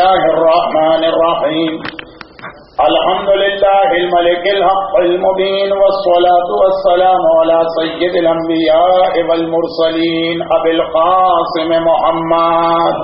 الله الرحمن الرحيم الحمد لله الملك الحق المبين والصلاة والسلام على سيد الأنبياء والمرسلين أبي القاسم محمد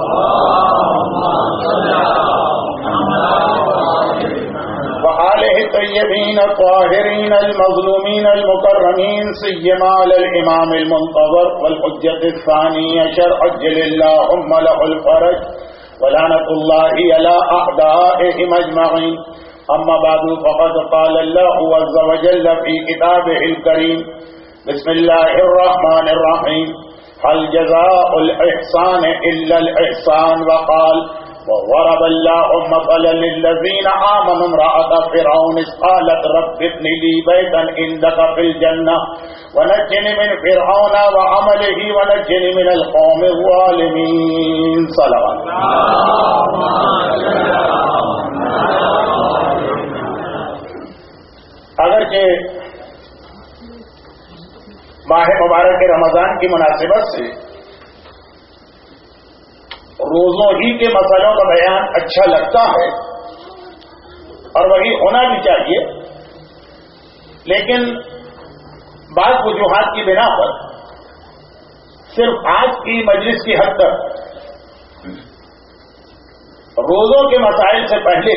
وآله الطيبين الطاهرين المظلومين المكرمين سيما على الإمام المنتظر والحجة الثاني عشر عجل اللهم له الفرج ولعنة الله على أعدائهم أجمعين. أما بعد فقد قال الله عز وجل في كتابه الكريم بسم الله الرحمن الرحيم هل جزاء الإحسان إلا الإحسان وقال وضرب الله مثلا للذين آمنوا امرأة فرعون إذ قالت رب ابن لي بيتا عندك في الجنة ونجني من فرعون وعمله ونجني من القوم الظالمين. صلوات. اگرچہ ماہ مبارک رمضان کی مناسبت سے روزوں ہی کے مسئلوں کا بیان اچھا لگتا ہے اور وہی ہونا بھی چاہیے، لیکن بعض وجوہات کی بنا پر صرف آج کی مجلس کی حد تک روزوں کے مسائل سے پہلے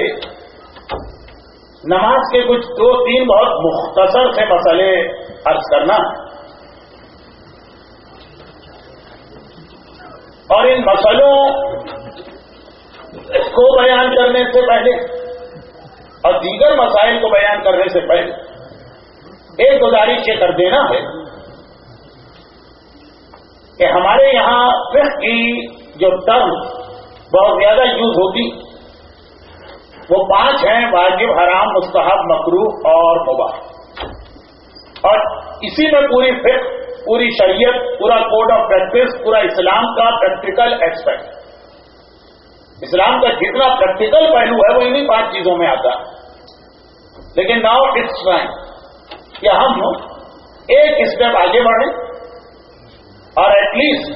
نماز کے کچھ دو تین بہت مختصر سے مسئلے عرض کرنا ہے، اور ان مسئلوں کو بیان کرنے سے پہلے اور دیگر مسائل کو بیان کرنے سے پہلے ایک گزارش یہ کر دینا ہے کہ ہمارے یہاں فقہ کی جو ٹرم بہت زیادہ یوز ہوتی وہ 5 ہیں: واجب، حرام، مستحب، مکروہ اور مباح. اور اسی میں پوری فقہ، پوری شریعت، پورا کوڈ آف پریکٹس، پورا اسلام کا پریکٹیکل ایسپیکٹ، اسلام کا جتنا پریکٹیکل پہلو ہے وہ انہی 5 چیزوں میں آتا ہے. لیکن ناؤ اٹس ٹائم کہ ہم ایک اسٹیپ آگے بڑھیں اور ایٹ لیسٹ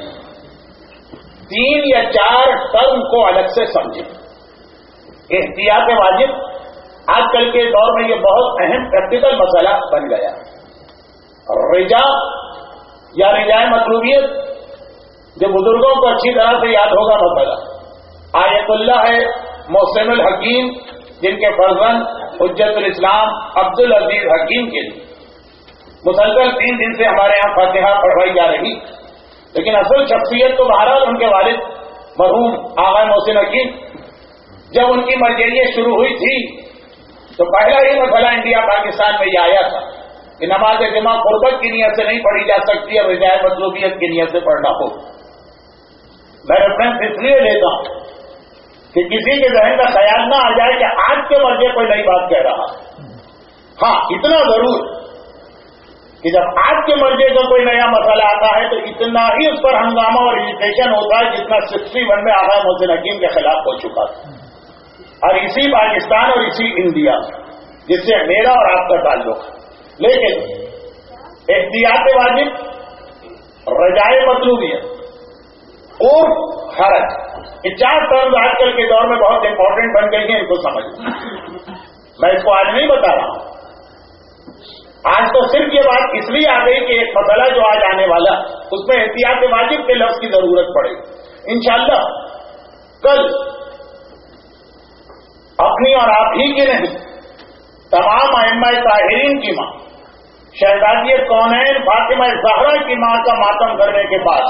3 یا 4 ٹرم کو الگ سے سمجھیں. احتیاط واجب آج کل کے دور میں یہ بہت اہم پریکٹیکل مسئلہ بن گیا. رجا یا رجائے مطلوبیت جو بزرگوں کو اچھی طرح سے یاد ہوگا مسئلہ آیت اللہ ہے محسن الحکیم، جن کے فرزند حجت الاسلام عبد العزیز حکیم کے لیے مسلسل 3 دن سے ہمارے یہاں فاتحہ پڑھوائی جا رہی، لیکن اصل شخصیت تو بہرحال ان کے والد مرحوم آغا محسن حکیم. جب ان کی مرجعیت شروع ہوئی تھی تو پہلا ہی مسئلہ انڈیا پاکستان میں یہ آیا تھا کہ نماز جمعہ قربت کی نیت سے نہیں پڑھی جا سکتی اور رجائے مطلوبیت کی نیت سے پڑھنا ہو. میں ریفرنس اس لیے لیتا ہوں کہ کسی کے ذہن کا خیال نہ آ جائے کہ آج کے مرجع کوئی نئی بات کہہ رہا. ہاں اتنا ضرور کہ جب آج کے مرجع کا کوئی نیا مسئلہ آتا ہے تو اتنا ہی اس پر ہنگامہ اور اجیٹیشن ہوتا ہے جتنا 61 میں آغا محسن حکیم کے خلاف ہو چکا تھا. اور اسی پاکستان اور اسی انڈیا جس سے میرا اور آپ کا تعلق ہے. لیکن احتیاط واجب، رجائے مطلوبیت اور حرج، یہ 4 ٹرمز آج کل کے دور میں بہت امپورٹنٹ بن گئی ہیں. ان کو سمجھ میں اس کو آج نہیں بتا رہا ہوں. آج تو صرف یہ بات اس لیے آ گئی کہ ایک مسئلہ جو آج آنے والا اس میں احتیاط واجب کے لفظ کی ضرورت پڑے. انشاءاللہ کل اپنی اور آپ ہی کی نہیں، تمام ائمہ طاہرین کی ماں شہزادی کونین فاطمہ زہرا کی ماں کا ماتم کرنے کے بعد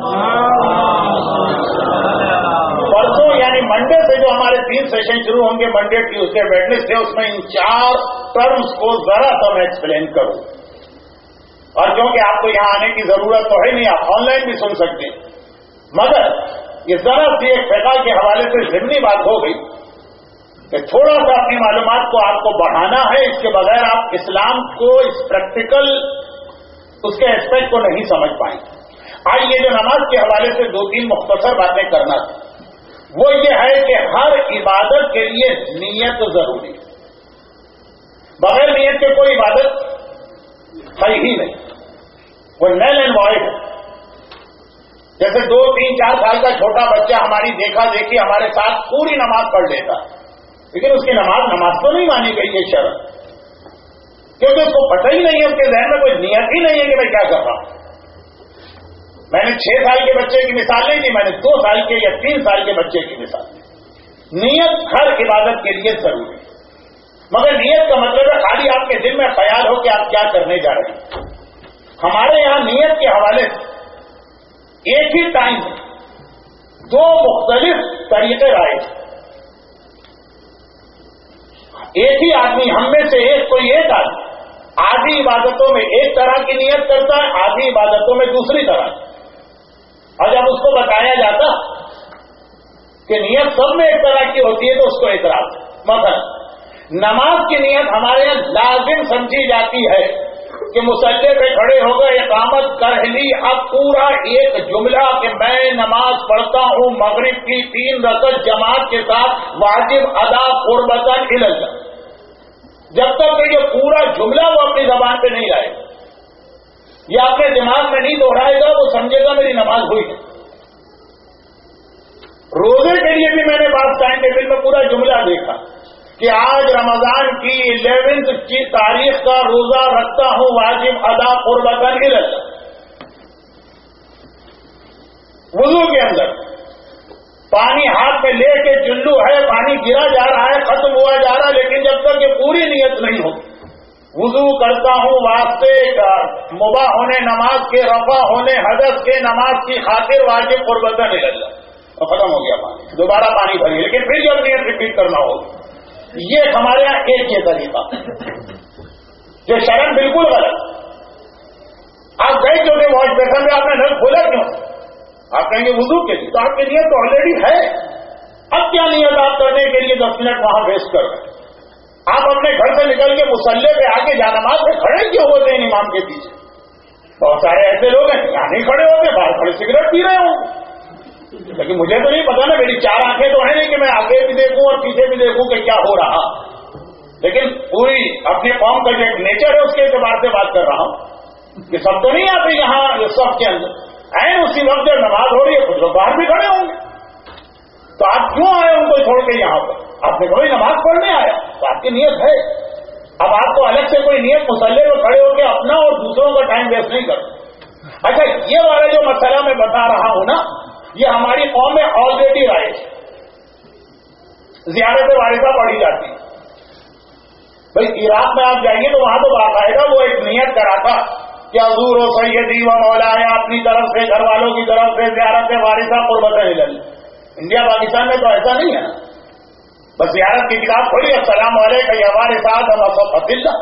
پرسوں یعنی منڈے سے جو ہمارے 3 سیشن شروع ہوں گے، منڈے، ٹیوزڈے، ویڈنسڈے، اس میں ان 4 ٹرمز کو ذرا تو میں ایکسپلین کروں. اور کیونکہ آپ کو یہاں آنے کی ضرورت تو ہے نہیں، آپ آن لائن بھی سن سکتے ہیں، مگر یہ ذرا سی ایک فقہ کے حوالے سے ضمنی بات ہو گئی کہ تھوڑا سا اپنی معلومات کو آپ کو بڑھانا ہے. اس کے بغیر آپ اسلام کو اس پریکٹیکل اس کے ایسپیکٹ کو نہیں سمجھ پائیں. آج یہ جو نماز کے حوالے سے 2-3 مختصر باتیں کرنا تھی وہ یہ ہے کہ ہر عبادت کے لیے نیت ضروری ہے. بغیر نیت کے کوئی عبادت ہے ہی نہیں، وہ نیل اینڈ وائڈ ہے. جیسے 2, 3, 4 سال کا چھوٹا بچہ ہماری دیکھا دیکھی ہمارے ساتھ پوری نماز پڑھ لیتا، لیکن اس کی نماز تو نہیں مانی گئی یہ شرط، کیونکہ اس کو پتہ ہی نہیں ہے، اس کے ذہن میں کوئی نیت ہی نہیں ہے کہ میں کیا کر رہا ہوں۔ میں نے 6 سال کے بچے کی مثال نہیں دی، میں نے 2 سال کے یا 3 سال کے بچے کی مثال دی۔ نیت ہر عبادت کے لیے ضروری ہے، مگر نیت کا مطلب ہے خالی آپ کے دل میں خیال ہو کہ آپ کیا کرنے جا رہے ہیں۔ ہمارے یہاں نیت کے حوالے سے ایک ہی ٹائم 2 مختلف طریقے رائے، ایک ہی آدمی، ہم میں سے کوئی ایک آدمی آدھی عبادتوں میں ایک طرح کی نیت کرتا ہے، آدھی عبادتوں میں دوسری طرح، اور جب اس کو بتایا جاتا کہ نیت سب میں ایک طرح کی ہوتی ہے تو اس کو اعتراض ہے۔ مثلا نماز کی نیت ہمارے یہاں لازم سمجھی جاتی ہے کہ مصلی پہ کھڑے ہو گئے، اقامت کر لی، اب پورا ایک جملہ کہ میں نماز پڑھتا ہوں مغرب کی 3 رکعت جماعت کے ساتھ واجب ادا قربتاً الی اللہ، جب تک کہ یہ پورا جملہ وہ اپنی زبان پہ نہیں لائے یا اپنے دماغ میں نہیں دوہرائے گا، وہ سمجھے گا میری نماز ہوئی ہے۔ روزے کے لیے بھی میں نے بعض ٹائم ٹیبل میں پورا جملہ دیکھا کہ آج رمضان کی 11 کی تاریخ کا روزہ رکھتا ہوں واجب ادا قربتاً الی اللہ۔ وضو کے اندر پانی ہاتھ میں لے کے چلو ہے، پانی گرا جا رہا ہے، ختم ہوا جا رہا ہے، لیکن جب تک یہ پوری نیت نہیں ہو، وضو کرتا ہوں واسطے مباح ہونے نماز کے، رفع ہونے حدث کے، نماز کی خاطر واجب قربتاً الی اللہ، اور ختم ہو گیا پانی، دوبارہ پانی بھریے، لیکن پھر جب نیت ریپیٹ کرنا ہوگا۔ یہ ہمارے یہاں ایک یہ طریقہ جو شرن بالکل غلط۔ آپ گئے کیوں کہ واش بیسن میں آپ نے نل کھولا کیوں؟ آپ کہیں گے وضو کے لیے، تو آپ کی نیت تو آلریڈی ہے، اب کیا نیت آپ کرنے کے لیے 10 منٹ وہاں ویسٹ کر رہے ہیں؟ آپ اپنے گھر سے نکل کے مصلی پہ آگے جانماز پہ کھڑے کیوں ہوتے ہیں امام کے پیچھے؟ بہت سارے ایسے لوگ ہیں یہاں نہیں کھڑے ہوتے، باہر کھڑے سگریٹ پی رہے ہوں، لیکن مجھے تو نہیں پتا نا، میری 4 آنکھیں تو ہیں نہیں کہ میں آگے بھی دیکھوں اور پیچھے بھی دیکھوں کہ کیا ہو رہا، لیکن پوری اپنے قوم کا جو ایک نیچر ہے اس کے اعتبار سے بات کر رہا ہوں کہ سب تو نہیں آتے یہاں سب کے اندر، اسی وقت جب نماز ہو رہی ہے کچھ لوگ باہر بھی کھڑے ہوں گے، تو آپ کیوں آئے ان کو چھوڑ کے یہاں پر؟ آپ نے کوئی نماز پڑھنے آیا تو آپ کی نیت ہے، اب آپ تو الگ سے کوئی نیت مصلی میں کھڑے ہو کے اپنا اور دوسروں کا ٹائم ویسٹ نہیں کرتے۔ اچھا یہ والا جو مسئلہ میں بتا رہا ہوں نا، یہ ہماری قوم میں آلریڈی رائج زیارت وارثہ پڑھی جاتی ہے۔ بھائی عراق میں آپ جائیے تو وہاں تو باقاعدہ وہ ایک نیت کرا تھا کہ حضور و سیدی و مولانا، اپنی طرف سے گھر والوں کی طرف سے زیارت وارثہ قربتاً الی اللہ۔ انڈیا پاکستان میں تو ایسا نہیں ہے نا، بس زیارت کی کتاب کھولی، السلام علیکم یا وارثات مصفت اللہ،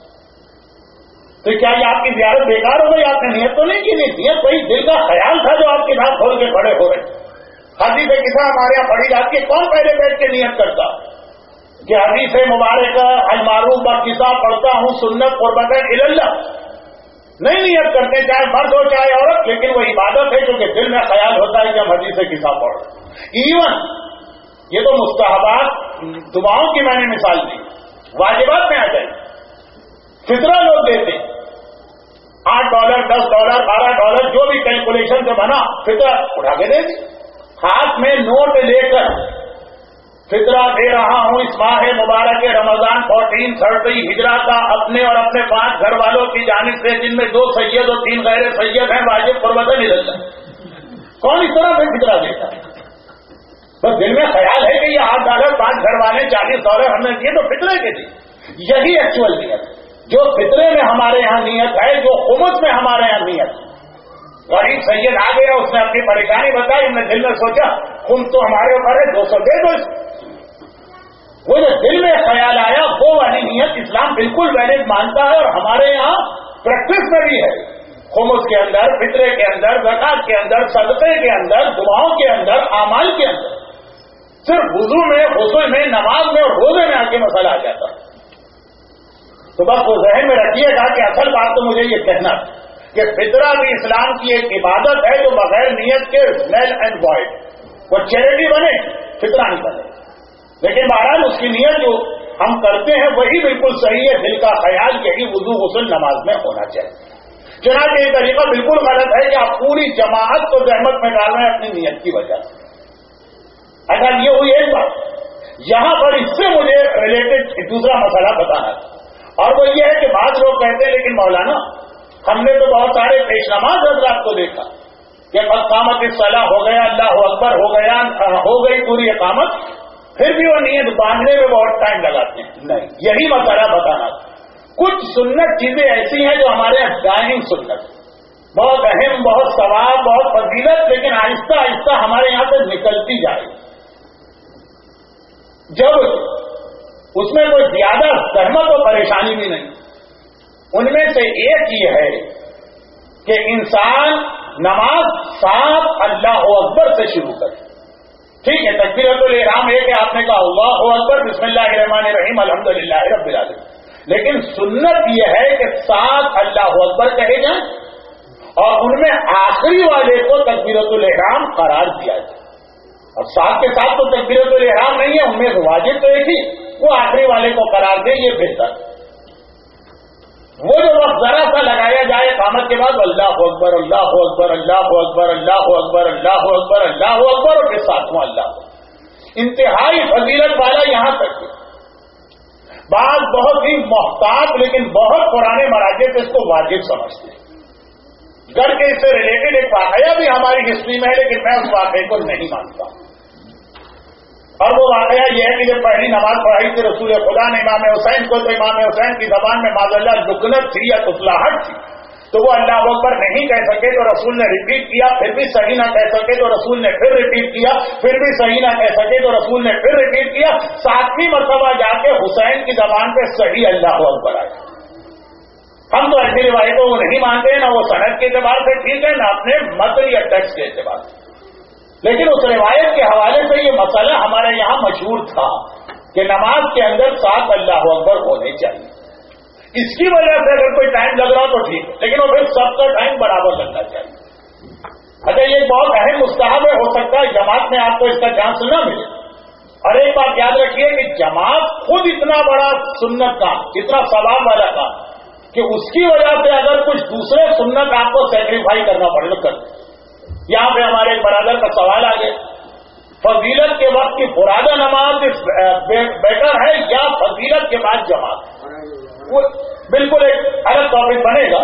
تو کیا یہ آپ کی زیارت بیکار ہو گئی؟ آپ نے نیت تو نہیں کی، نیت وہی دل کا خیال تھا جو آپ کے ساتھ کھول کے کھڑے ہو رہے۔ حدیث قصہ ہمارے یہاں پڑھی جاتی ہے، کون پہلے بیٹھ کے نیت کرتا کہ حدیث مبارکہ المعروف بالقصہ پڑھتا ہوں سنت قربتاً الی اللہ؟ نہیں نیت کرتے، چاہے مرد ہو چاہے عورت، لیکن وہ عبادت ہے کیونکہ دل میں خیال ہوتا ہے کہ ہم حدیث قصہ پڑھ رہے۔ ایون یہ تو مستحبات دعاؤں کی میں نے مثال دی، واجبات میں آ جائے، فطرہ لوگ دیتے $8 $10 $12 جو بھی کیلکولیشن سے بنا فطرہ اٹھا کے دے دی، ہاتھ میں نوٹ لے کر فطرہ دے رہا ہوں اس ماہ مبارک رمضان 1430 ہجرہ کا اپنے اور اپنے 5 گھر والوں کی جانب سے، جن میں 2 سید اور 3 غیر سید ہیں، واجب قربتاً الی اللہ۔ کون اس طرح سے فطرہ دیتا ہے؟ بس دل میں خیال ہے کہ یہ $8 5 گھر والے $40 ہم نے دیے تو فطرے کے دیے، یہی ایکچوئل نیت جو فطرے میں ہمارے یہاں نیت ہے، جو خمس میں ہمارے یہاں نیت ہے۔ غریب سید آ گیا، اس نے اپنی پریشانی بتائی، ہم نے دل میں سوچا خمس تو ہمارے اوپر ہے، 200 دے دو، وہ جو دل میں خیال آیا وہ والی نیت اسلام بالکل ویلڈ مانتا ہے، اور ہمارے یہاں پریکٹس میں بھی ہے، خمس کے اندر، فطرے کے اندر، زکات کے اندر، صدقے کے اندر، دعاؤں کے اندر، اعمال کے اندر، صرف وضو میں، غسل میں، نماز میں اور روزے میں آ کے مسئلہ آ جاتا ہے۔ تو بس وہ ذہن میں رکھیے گا کہ اصل بات تو مجھے یہ کہنا کہ فطرہ بھی اسلام کی ایک عبادت ہے جو بغیر نیت کے نل اینڈ وائڈ، وہ چیریٹی بنے فطرہ نہیں بنے، لیکن بہرحال اس کی نیت جو ہم کرتے ہیں وہی بالکل صحیح ہے، دل کا خیال یہی وضو غسل نماز میں ہونا چاہیے۔ چنانچہ یہ طریقہ بالکل غلط ہے کہ آپ پوری جماعت کو زحمت میں ڈال رہے ہیں اپنی نیت کی وجہ سے. اگر یہ ہوئی ایک بات. یہاں پر اس سے مجھے ریلیٹڈ دوسرا مسئلہ بتانا ہے، اور وہ یہ ہے کہ بعض لوگ کہتے ہیں لیکن مولانا ہم نے تو بہت سارے پیش نماز حضرات کو دیکھا کہ اقامت الصلاح ہو گیا، اللہ اکبر ہو گیا، ہو گئی پوری اقامت، پھر بھی وہ نیت باندھنے میں بہت ٹائم لگاتے ہیں. نہیں، یہی مسئلہ بتانا. کچھ سنت چیزیں ایسی ہیں جو ہمارے یہاں دائم سنت، بہت اہم، بہت ثواب، بہت فضیلت، لیکن آہستہ آہستہ ہمارے یہاں سے نکلتی جائے. جب اس میں کوئی زیادہ زحمت اور پریشانی بھی نہیں. ان میں سے ایک یہ ہے کہ انسان نماز صاف اللہ اکبر سے شروع کرے. ٹھیک ہے، تکبیرۃ الاحرام ہے کہ آپ نے کہا اللہ اکبر بسم اللہ الرحمن الرحیم الحمدللہ رب العالمین، لیکن سنت یہ ہے کہ صاف اللہ اکبر کہے جائیں اور ان میں آخری والے کو تکبیرۃ الاحرام قرار دیا جائے. اور ساتھ کے ساتھ تو تکبیرۃ الاحرام نہیں ہے، ان میں واجب تو ایک ہی، وہ آخری والے کو قرار دے، یہ بہتر. وہ جو وقت ذرا سا لگایا جائے اقامت کے بعد اللہ اکبر اللہ اکبر اللہ اکبر اللہ اکبر اللہ اکبر اللہ اکبر، اور پھر ساتواں اللہ، انتہائی فضیلت والا. یہاں تک کہ بعض بہت ہی محتاط لیکن بہت پرانے مراجع سے اس کو واجب سمجھتے ہیں. گھر کے اس سے ریلیٹڈ ایک واقعہ بھی ہماری ہسٹری میں ہے، لیکن میں اس واقعے کو نہیں مانتا ہوں. اور وہ واقعہ یہ ہے کہ جب پہلی نماز پڑھائی تھی رسول خدا نے امام حسین کو، تو امام حسین کی زبان میں معاذ اللہ لکنت تھی یا تسلاہٹ تھی، تو وہ اللہ اکبر نہیں کہہ سکے تو رسول نے ریپیٹ کیا، پھر بھی صحیح نہ کہہ سکے تو رسول نے پھر ریپیٹ کیا، پھر بھی صحیح نہ کہہ سکے تو رسول نے پھر ریپیٹ کیا. 7ویں مرتبہ جا کے حسین کی زبان پہ صحیح اللہ اکبر آئے. ہم تو ایسی روایتوں کو نہیں مانتے ہیں، نہ وہ سند کے اعتبار سے ٹھیک ہے، نہ اپنے متن یا ٹیکسٹ کے اعتبار سے. لیکن اس روایت کے حوالے سے یہ مسئلہ ہمارے یہاں مشہور تھا کہ نماز کے اندر 7 اللہ اکبر ہونے چاہیے. اس کی وجہ سے اگر کوئی ٹائم لگ رہا تو ٹھیک ہے، لیکن وہ پھر سب کا ٹائم برابر لگنا چاہیے. اچھا، یہ بہت اہم مستحب ہے، ہو سکتا ہے جماعت میں آپ کو اس کا چانس نہ ملے. اور ایک بات یاد رکھیے کہ جماعت خود اتنا بڑا سنت کام، اتنا ثواب والا کام، کہ اس کی وجہ سے اگر کچھ دوسرے سنت آپ کو سیکریفائی کرنا پڑے تو کر. یہاں پہ ہمارے ایک برادر کا سوال آ گیا، فضیلت کے وقت کی فرادہ نماز بیٹر ہے یا فضیلت کے بعد جماعت؟ وہ بالکل ایک الگ ٹاپک بنے گا.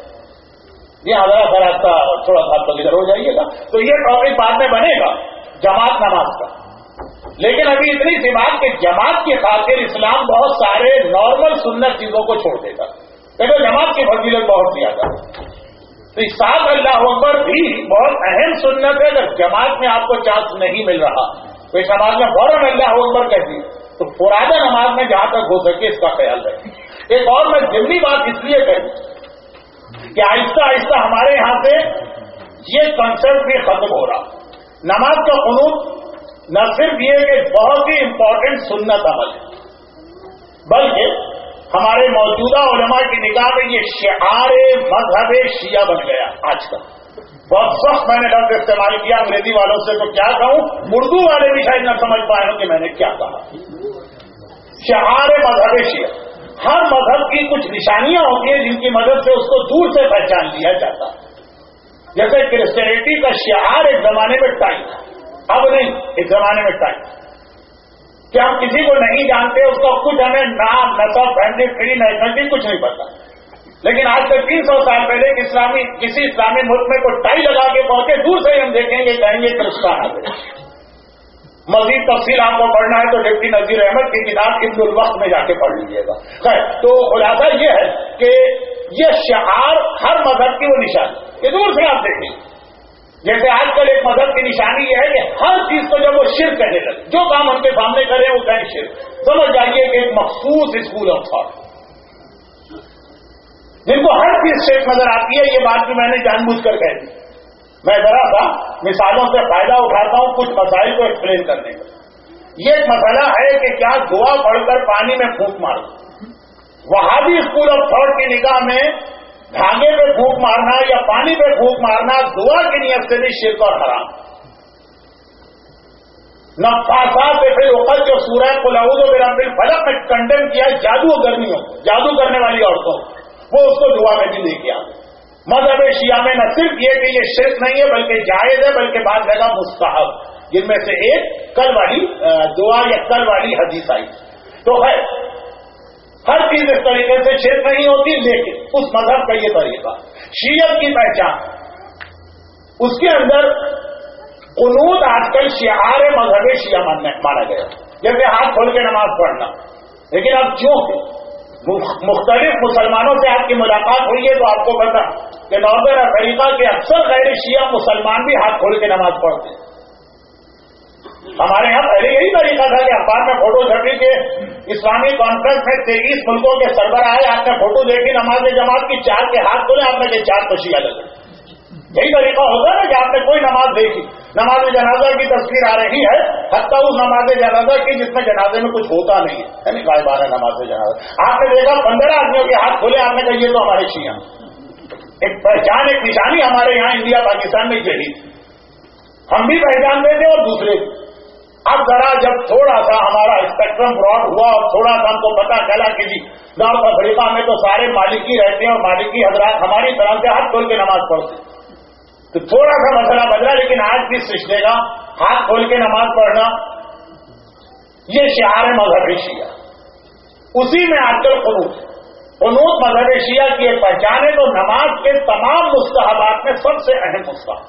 یہ حضرت راستہ تھوڑا سا تو ادھر ہو جائیے گا، تو یہ ٹاپک بعد میں بنے گا جماعت نماز کا. لیکن ابھی اتنی سی بات کہ جماعت کی خاطر اسلام بہت سارے نارمل سنت چیزوں کو چھوڑ دے گا، لیکن جماعت کی فضیلت بہت زیادہ. تو 7 اللہ اکبر بھی بہت اہم سنت ہے. اگر جماعت میں آپ کو چانس نہیں مل رہا تو اس نماز میں فوراً اللہ اکبر کہتی ہے، تو فرادہ نماز میں جہاں تک ہو سکے اس کا خیال رکھیں. ایک اور میں ضمنی بات اس لیے کہوں کہ آہستہ آہستہ ہمارے یہاں سے یہ کنسپٹ بھی ختم ہو رہا. نماز کا قنوت نہ صرف یہ کہ بہت ہی امپورٹنٹ سنت عمل ہے، بلکہ ہمارے موجودہ علماء کی نگاہ میں یہ شعار مذہب شیعہ بن گیا. آج کل بہت سخت میں نے لفظ استعمال کیا انگریزی والوں سے، تو کیا کہوں، اردو والے بھی شاید نہ سمجھ پائے ہوں کہ میں نے کیا کہا. شعار مذہب شیعہ، ہر مذہب کی کچھ نشانیاں ہوتی ہیں جن کی مدد سے اس کو دور سے پہچان لیا جاتا ہے. جیسے کرسچینٹی کا شعار ایک زمانے میں ٹائی تھا، اب نہیں، ایک زمانے میں ٹائی کہ ہم کسی کو نہیں جانتے، اس کا کچھ ہمیں نام، نسب، فیملی ٹری، نیشنلٹی کچھ نہیں پتا. لیکن آج سے 300 سال پہلے کسی اسلامی ملک میں کوئی ٹائی لگا کے پہنچے، دور سے ہی ہم دیکھیں گے، کہیں گے کرسچان آ گئے. مزید تفصیل آپ کو پڑھنا ہے تو ڈپٹی نذیر احمد کی کتاب ابن الوقت میں جا کے پڑھ لیجیے گا. خیر، تو خلاصہ یہ ہے کہ یہ شعار ہر مذہب کی وہ نشانی، یہ دور سے آپ دیکھیں. جیسے آج کل ایک مذہب کی نشانی یہ ہے کہ ہر چیز کو جب وہ شرک کہنے لگے، جو کام ان کے سامنے کریں وہ کہیں شرک. سمجھ جائیے کہ ایک مخصوص اسکول آف تھاٹ جن کو ہر چیز شرک نظر آتی ہے. یہ بات بھی میں نے جان بوجھ کر کہہ دی. میں ذرا سا مثالوں سے فائدہ اٹھاتا ہوں کچھ مسائل کو ایکسپلین کرنے کا. یہ ایک مسئلہ ہے کہ کیا دعا پڑھ کر پانی میں پھونک مارو. وہابی اسکول آف تھاٹ کی نگاہ میں دھاگے پہ پھونک مارنا یا پانی پہ پھونک مارنا دعا کی نیت سے بھی شرک اور حرام. نفاثات فی العقد جو سورہ قل اعوذ برب الفلق میں کنڈیم کیا جادو گرمیوں، جادو کرنے والی عورتوں، وہ اس کو دعا میں بھی لے کے آ گئے. مذہب شیعہ میں نہ صرف یہ کہ یہ شرک نہیں ہے بلکہ جائز ہے، بلکہ بعض جگہ مستحب، جن میں سے ایک کل والی دعا یا کل والی حدیث آئی۔ تو ہے ہر چیز اس طریقے سے شرک نہیں ہوتی، لیکن اس مذہب کا یہ طریقہ شیعت کی پہچان، اس کے اندر قنوت آج کل شعار مذہب شیعہ مانا گیا، جیسے ہاتھ کھول کے نماز پڑھنا۔ لیکن اب چونکہ مختلف مسلمانوں سے آپ کی ملاقات ہوئی ہے تو آپ کو پتا کہ ناردرن افریقہ کے اکثر غیر شیعہ مسلمان بھی ہاتھ کھول کے نماز پڑھتے ہیں۔ ہمارے یہاں پہلے یہی طریقہ تھا کہ اخبار میں فوٹو چھپی کے اسلامی کانفرنس میں 23 ملکوں کے سربراہ آئے، آپ نے فوٹو دیکھی نماز جماعت کی، 4 کے ہاتھ کھولے، آپ نے کہ 4 تو شیعہ لگے۔ یہی طریقہ ہوگا نا کہ آپ نے کوئی نماز دیکھی، نماز جنازہ کی تصویر آ رہی ہے، حتیٰ اس نماز جنازہ کی جس میں جنازے میں کچھ ہوتا نہیں ہے، یعنی غائبانہ نماز جنازہ، آپ نے دیکھا 15 آدمیوں کے ہاتھ کھولے، آپ نے کہا یہ تو ہمارے شیعہ، ایک پہچان، ایک نشانی ہمارے یہاں انڈیا پاکستان میں یہی، ہم بھی پہچانتے تھے اور دوسرے۔ اب ذرا جب تھوڑا سا ہمارا اسپیکٹرم براڈ ہوا اور تھوڑا سا ہم کو پتا چلا کہ جی نارتھ افریقہ میں تو سارے مالکی رہتے ہیں اور مالکی حضرات ہماری طرح سے ہاتھ کھول کے نماز پڑھتے ہیں، تو تھوڑا سا مسئلہ بدلا، لیکن آج بھی سلسلے کا ہاتھ کھول کے نماز پڑھنا یہ شعار مذہب شیعہ، اسی میں آج کل قنوت مذہب شیعہ کی ایک پہچان ہے۔ تو نماز کے تمام مستحبات میں سب سے اہم مستحب،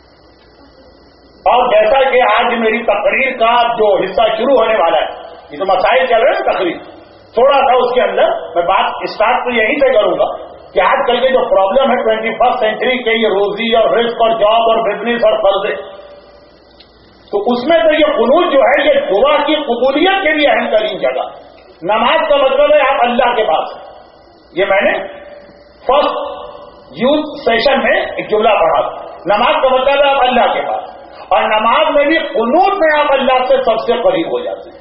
اور جیسا کہ آج میری تقریر کا جو حصہ شروع ہونے والا ہے، یہ تو مسائل چل رہے ہیں تقریر، تھوڑا سا اس کے اندر میں بات اسٹارٹ تو یہیں سے کروں گا کہ آج کل کے جو پرابلم ہے 21 سینچری کے، یہ روزی اور رزق اور جاب اور بزنس اور قرضے، تو اس میں تو یہ قنوت جو ہے یہ دعا کی قبولیت کے لیے اہم ترین جگہ۔ نماز کا مطلب ہے آپ اللہ کے پاس، یہ میں نے فرسٹ یوتھ سیشن میں ایک جملہ پڑھا، نماز کا مطلب ہے آپ اللہ کے پاس، اور نماز میں بھی قنوت میں آپ اللہ سے سب سے قریب ہو جاتے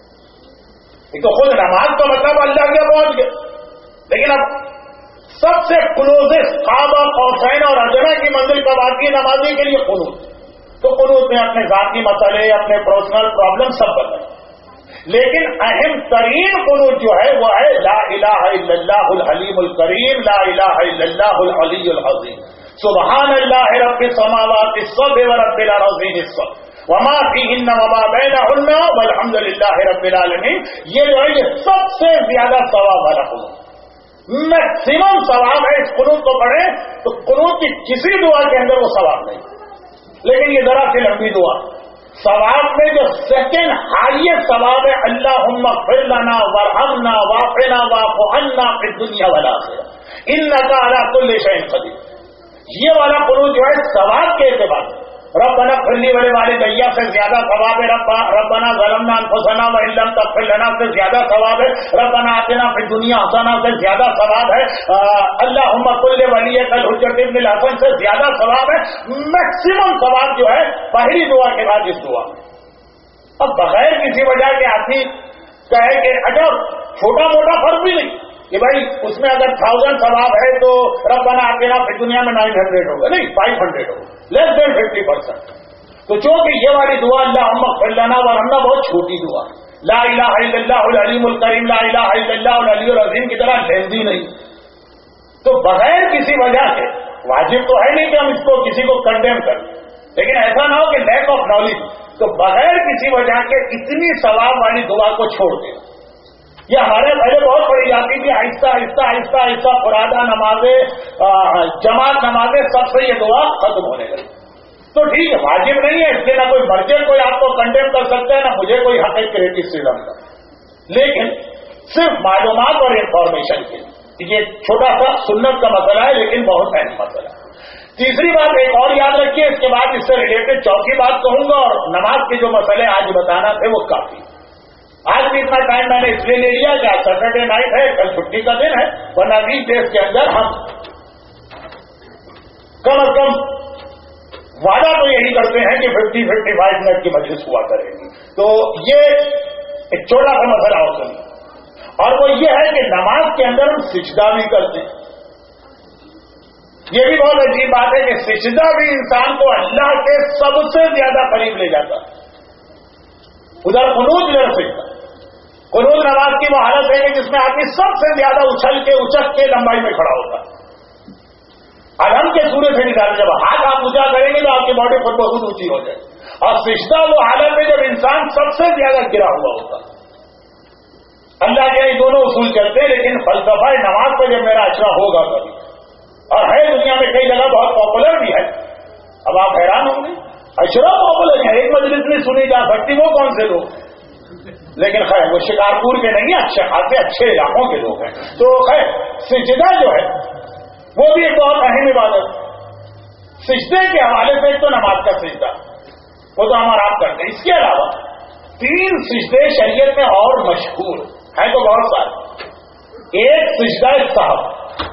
ہیں۔ تو خود نماز کا مطلب اللہ کے پہنچ گئے، لیکن اب سب سے کلوزسٹ قاب قوسین اور ادنیٰ کی منزل کب آتی ہے نمازی کے لیے؟ قنوت۔ تو قنوت میں اپنے ذاتی مسئلے، اپنے پرسنل پرابلم سب بدلے، لیکن اہم ترین قنوت جو ہے وہ ہے لا الہ الا اللہ الحلیم الکریم، لا الہ الا اللہ العلی العظیم، سبحان اللہ رب السماوات السبع ورب الارضین السبع وما فیہن وما بینہن والحمد للہ رب العالمین۔ یہ جو ہے یہ سب سے زیادہ ثواب والا قنوت، میکسیمم ثواب ہے۔ اس قنوت کو پڑھیں تو قنوت کی کسی دعا کے اندر وہ ثواب نہیں، لیکن یہ ذرا سی لمبی دعا، ثواب میں جو سیکنڈ ہائیسٹ ثواب ہے اللہم اغفر لنا وارحمنا واعفنا واعف عنا فی الدنیا والآخرہ انک علی کل شیء قدیر۔ یہ والا قنوت جو ہے ثواب کے اعتبار سے ربنا اغفر لی ولوالدی سے زیادہ ثواب ہے، ربنا ظلمنا انفسنا وان لم تغفر لنا سے زیادہ ثواب ہے، ربنا آتنا فی الدنیا حسنہ سے زیادہ ثواب ہے، اللہم کل ولیک الحجۃ ابن الحسن سے زیادہ ثواب ہے۔ میکسیمم ثواب جو ہے پہلی دعا کے بعد اس دعا۔ اب بغیر کسی وجہ کے آدمی کہے کہ اگر چھوٹا موٹا فرق بھی نہیں کہ بھائی اس میں اگر 1000 ثواب ہے تو ربنا آتنا فی الدنیا میں 900 ہوگا، نہیں 500 ہوگا، لیس دین 50%۔ تو چونکہ یہ والی دعا اللہم اغفر لنا وارحمنا بہت چھوٹی دعا، لا الہ الا اللہ العلیم الکریم، لا الہ الا اللہ العلی العظیم کی طرح لیندی نہیں، تو بغیر کسی وجہ سے واجب تو ہے نہیں کہ ہم اس کو کسی کو کنڈیم کریں، لیکن ایسا نہ ہو کہ لیک آف نالج، تو بغیر کسی وجہ کے اتنی ثواب والی دعا کو چھوڑ دیں۔ یہ ہمارے پہلے بہت پڑھی جاتی تھی، آہستہ آہستہ آہستہ آہستہ فرادہ نمازیں، جماعت نمازیں، سب سے یہ دعا ختم ہونے لگی۔ تو ٹھیک ہے، واجب نہیں ہے، اس لیے نہ کوئی مرجع کوئی آپ کو کنڈیم کر سکتا ہے، نہ مجھے کوئی حق کریٹیسزم کا، لیکن صرف معلومات اور انفارمیشن کے لیے یہ چھوٹا سا سنت کا مسئلہ ہے، لیکن بہت اہم مسئلہ ہے۔ تیسری بات ایک اور یاد رکھیے، اس کے بعد اس سے ریلیٹڈ چوتھی بات کہوں گا، اور نماز کے جو مسئلے آج بتانا تھے وہ کافی۔ آج بھی اتنا ٹائم میں نے اس لیے لے لیا کہ آج سیٹرڈے نائٹ ہے، کل چھٹی کا دن ہے، ورنہ ویک ڈیز کے اندر ہم کم از کم وعدہ تو یہی کرتے ہیں کہ 50-55 منٹ کی مجلس ہوا کرے گی۔ تو یہ ایک چھوٹا سا مسئلہ ہوتا ہے، اور وہ یہ ہے کہ نماز کے اندر ہم سجدہ بھی کرتے ہیں۔ یہ بھی بہت عجیب بات ہے کہ سجدہ بھی انسان کو اللہ کے سب سے زیادہ قریب لے جاتا ہے۔ ادھر قنوت ادھر سجدہ۔ قنوت نماز کی وہ حالت ہے کہ جس میں آدمی سب سے زیادہ اچھل کے اچک کے لمبائی میں کھڑا ہوتا ہے۔ ڈھنگ کے سورج سے نکالے. جب ہاتھ آپ اونچا کریں گے تو آپ کی باڈی خود بخود اونچی ہو جائے. اور سجدہ وہ حالت ہے جب انسان سب سے زیادہ گرا ہوا ہوتا. اللہ کے یہ دونوں اصول چلتے ہیں, لیکن فلسفہ نماز پہ جب میرا اچھا ہوگا کبھی, اور ہے دنیا میں کئی جگہ بہت پاپولر بھی ہے. اب آپ حیران ہوں گے, اشرا پاپولر ہے, ایک مجلس میں سنی جا سکتی, وہ کون سے لوگ, لیکن خیر وہ شکارپور کے نہیں, اچھے خاصے اچھے علاقوں کے لوگ ہیں. تو خیر سجدہ جو ہے وہ بھی ایک بہت اہم عبادت. سجدے کے حوالے سے ایک تو نماز کا سجدہ, وہ تو ہمارا آپ کرتے ہیں. اس کے علاوہ 3 سجدے شریعت میں اور مشہور ہیں تو بہت سارے. ایک سجدہ صاحب,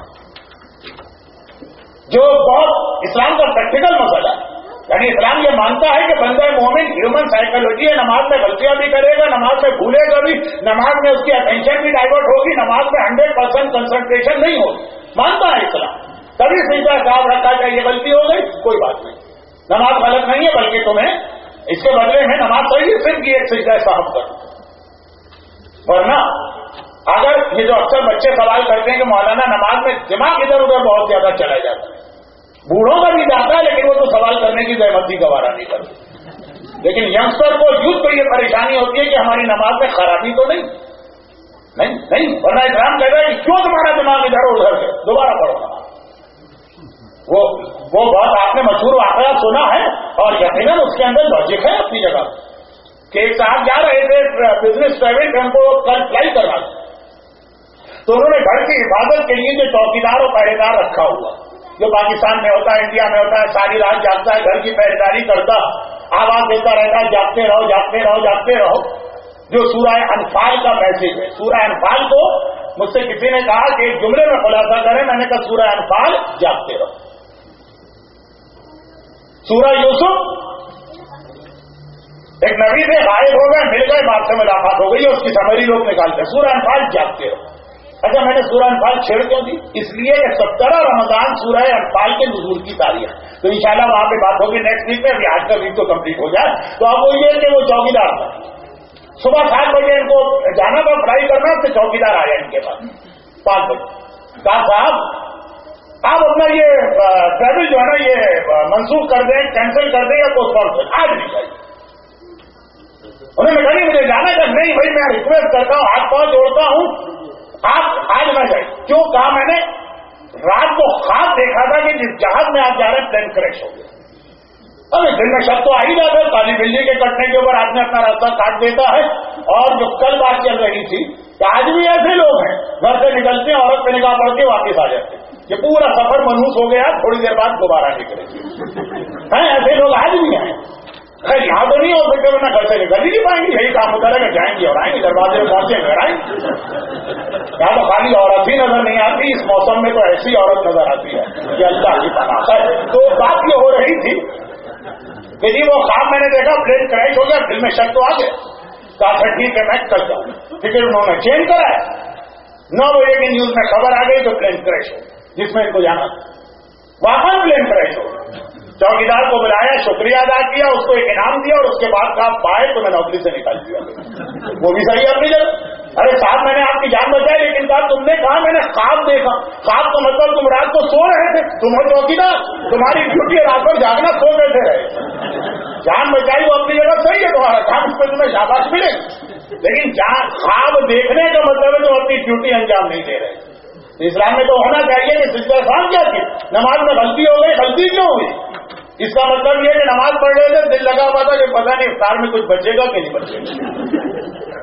جو بہت اسلام کا پریکٹیکل مسئلہ ہے. یعنی اسلام یہ مانتا ہے کہ بندہ مومن ہیومن سائیکولوجی ہے, نماز میں غلطیاں بھی کرے گا, نماز میں بھولے گا بھی, نماز میں اس کی اٹینشن بھی ڈائیورٹ ہوگی, نماز میں 100% کنسنٹریشن نہیں ہوگی. مانتا ہے اسلام. تبھی سجدہ صاحب رکھا چاہیے. غلطی ہو گئی کوئی بات نہیں, نماز غلط نہیں ہے, بلکہ تمہیں اس کے بدلے میں نماز صحیح صرف کی ایک سجدہ صاحب کر. ورنہ اگر یہ جو اکثر بچے سوال کرتے ہیں کہ مولانا نماز میں دماغ ادھر ادھر بہت زیادہ چلا جاتا ہے, بوڑھوں کا بھی جاتا ہے, لیکن وہ تو سوال کرنے کی زحمتی گوارا نہیں کرتے. لیکن ینگسٹر کو یوتھ کو یہ پریشانی ہوتی ہے کہ ہماری نماز میں خرابی تو نہیں, ورنہ اسلام کہتا ہے کہ کیوں تمہارا دماغ ادھر ادھر ہے, دوبارہ پڑھو نماز. وہ بہت آپ نے مشہور واقعہ سنا ہے, اور یقیناً اس کے اندر لاجک ہے اپنی جگہ. کہ ایک صاحب جا رہے تھے بزنس ٹریول, ہم کو کل فلائی کرنا تھا, تو انہوں نے گھر کی حفاظت کے لیے جو چوکیدار اور پہرے دار رکھا ہوا, جو پاکستان میں ہوتا ہے, انڈیا میں ہوتا ہے, ساری رات جاگتا ہے, گھر کی پہرےداری کرتا, آواز دیتا رہتا ہے, جاگتے رہو جاگتے رہو جاگتے رہو. جو سورہ انفال کا میسج ہے, سورہ انفال کو مجھ سے کسی نے کہا کہ ایک جملے میں خلاصہ کریں, میں نے کہا سورہ انفال جاگتے رہو. سورہ یوسف, ایک نبی سے غائب ہو گئے, مل گئے, باپ سے ملاقات ہو گئی, اس کی سمری لوگ نکالتے ہیں. سورہ انفال جاگتے رہو. اچھا میں نے سورہ انفال چھیڑ کیوں دی؟ اس لیے کہ 17 رمضان سورہ انفال کے نزول کی تاریخ, تو انشاءاللہ وہاں پہ بات ہوگی نیکسٹ ویک میں. ابھی آج کا ویک تو کمپلیٹ ہو جائے. تو اب وہ یہ کہ وہ چوکیدار تھا, صبح 7 بجے ان کو جانا تھا, فرائی کرنا, تو چوکیدار آیا ان کے پاس 5 بجے. کہا صاحب آپ اپنا یہ ٹریول جو ہے نا یہ منسوخ کر دیں, کینسل کر دیں یا پوسٹ پون کریں, آج نہیں چاہیے. انہوں نے کہا مجھے جانا ہے. نہیں بھائی میں ریکویسٹ کرتا ہوں, ہاتھ پاؤں جوڑتا ہوں, آپ آج نہ جائیں. کیوں؟ کہا میں نے رات کو خواب دیکھا تھا کہ جس جہاز میں آپ جا رہے ہیں پلین کریش ہو گیا. ابھی دن میں شک تو آ ہی جاتا ہے, کالی بلی کے کٹنے کے اوپر آدمی اپنا راستہ کاٹ دیتا ہے. اور جو کل بات چل رہی تھی کہ آج بھی ایسے لوگ ہیں, گھر سے نکلتے ہیں, عورت پہ نگاہ پڑ کے واپس آ جاتے ہیں. یہ پورا سفر منحوس ہو گیا, تھوڑی دیر بعد دوبارہ نکلے. ایسے لوگ آج بھی ہیں. خیر یہاں تو نہیں ہو سکتے, ورنہ گھر سے نکل ہی نہیں پائیں گے. یہی کام ہوتا رہے گا, جائیں گے اور آئیں گے, دروازے میں پہنچیں گے اور آئیں گے. یہاں تو خالی عورت ہی نظر نہیں آتی, اس موسم میں تو ایسی عورت نظر آتی ہے کہ اللہ کی پناہ ہے. تو بات یہ ہو رہی تھی کہ جی وہ خواب میں نے دیکھا, پلین کریش ہو گیا, دل میں شک تو آ گیا. کہا ٹھیک ہے میں کل جاؤں. ٹکٹ انہوں نے چینج کرا ہے. 9 بجے کی نیوز میں خبر آ گئی تو پلین کریش ہو گیا, جس میں ان کو جانا تھا. واقعی پلین کریش ہو گیا. چوکیدار کو بلایا, شکریہ ادا کیا, اس کو ایک انعام دیا, اور اس کے بعد کہا پائے تو میں نوکری سے نکال دیا. وہ بھی صحیح اپنی جگہ. ارے صاحب میں نے آپ کی جان بچائی, لیکن کہا تم نے کہا میں نے خواب دیکھا. خواب کا مطلب تم رات کو سو رہے تھے, تم ہو چوکیدار, تمہاری ڈیوٹی رات کو جاگنا, سو بیٹھے رہے. جان بچائی وہ اپنی جگہ صحیح ہے تمہارا کام, اس پہ تمہیں شاباش ملے. لیکن خواب دیکھنے کا مطلب ہے تم اپنی ڈیوٹی انجام نہیں دے رہے. اسلام میں تو ہونا چاہیے کہ سجدہ صاحب کیا کی, نماز میں غلطی ہو گئی, غلطی کیوں ہوئی؟ اس کا مطلب یہ کہ نماز پڑھ رہے تھے, دل لگا ہوا تھا کہ پتہ نہیں افطار میں کچھ بچے گا کہ نہیں بچے گا,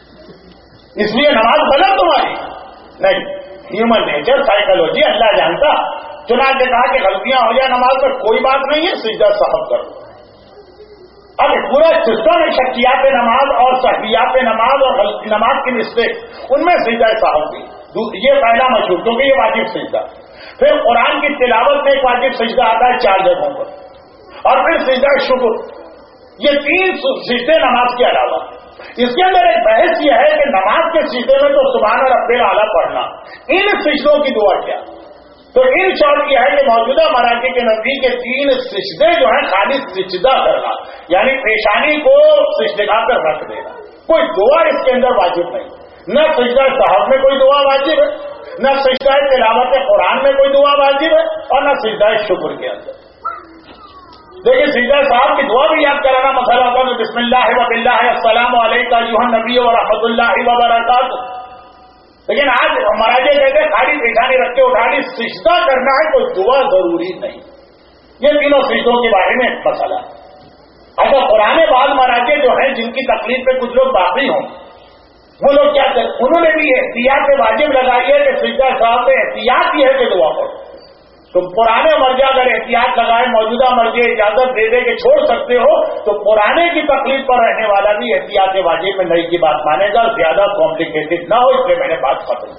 اس لیے نماز غلط تمہاری نہیں. ہیومن نیچر, سائیکولوجی اللہ جانتا. چنانچہ کہا کہ غلطیاں ہو جائے نماز میں کوئی بات نہیں ہے, سجدہ صاحب کرو. اب پورا سسٹم ہے شکیات نماز اور صحیحات نماز اور نماز کی مسٹیک, ان میں سجدہ صاحب بھی. یہ پہلا مشہور, کیونکہ یہ واجب سجدہ. پھر قرآن کی تلاوت میں ایک واجب سجدہ آتا ہے 4 جگہوں پر, اور پھر سجدہ شکر. یہ 3 سجدے نماز کے علاوہ. اس کے اندر ایک بحث یہ ہے کہ نماز کے سجدے میں تو سبحان رب الاعلیٰ پڑھنا, ان سجدوں کی دعا کیا؟ تو ان شارٹ یہ ہے کہ موجودہ مراکز کے نزدیک کے 3 سجدے جو ہیں خالی سجدہ کرنا, یعنی پیشانی کو سجدہ کر رکھ دینا, کوئی دعا اس کے اندر واجب نہیں. نہ سجدہ صاحب میں کوئی دعا واجب ہے, نہ سجدہ تلاوت قرآن میں کوئی دعا واجب ہے اور نہ سجدہ شکر کے اندر. دیکھیے سجدہ صاحب کی دعا بھی یاد کرانا مسئلہ ہوگا تو بسم اللہ و باللہ السلام علیکم ایھا النبی و رحمۃ اللہ وبرکاتہ. لیکن آج مراجے کہتے ہیں خالی پیشانی رکھ کے اٹھا لی سجدہ کرنا ہے کوئی دعا ضروری نہیں. یہ تینوں سجدوں کے بارے میں مسئلہ ہے. اچھا پرانے بعض مراجے جو ہیں جن کی تکلیف پہ کچھ لوگ باقی ہوں وہ لوگ کیا کرتے انہوں نے بھی احتیاط واجب لگائی ہے کہ سجدہ صاحب پہ احتیاط یہ ہے کہ دعا پڑھو. تم پرانے مرجع اگر احتیاط لگائے موجودہ مرجع اجازت دے دے کہ چھوڑ سکتے ہو تو پرانے کی تکلیف پر رہنے والا بھی احتیاط واجب میں نئی کی بات مانے گا, زیادہ کمپلیکیٹڈ نہ ہو, اس لیے میں نے بات ختم.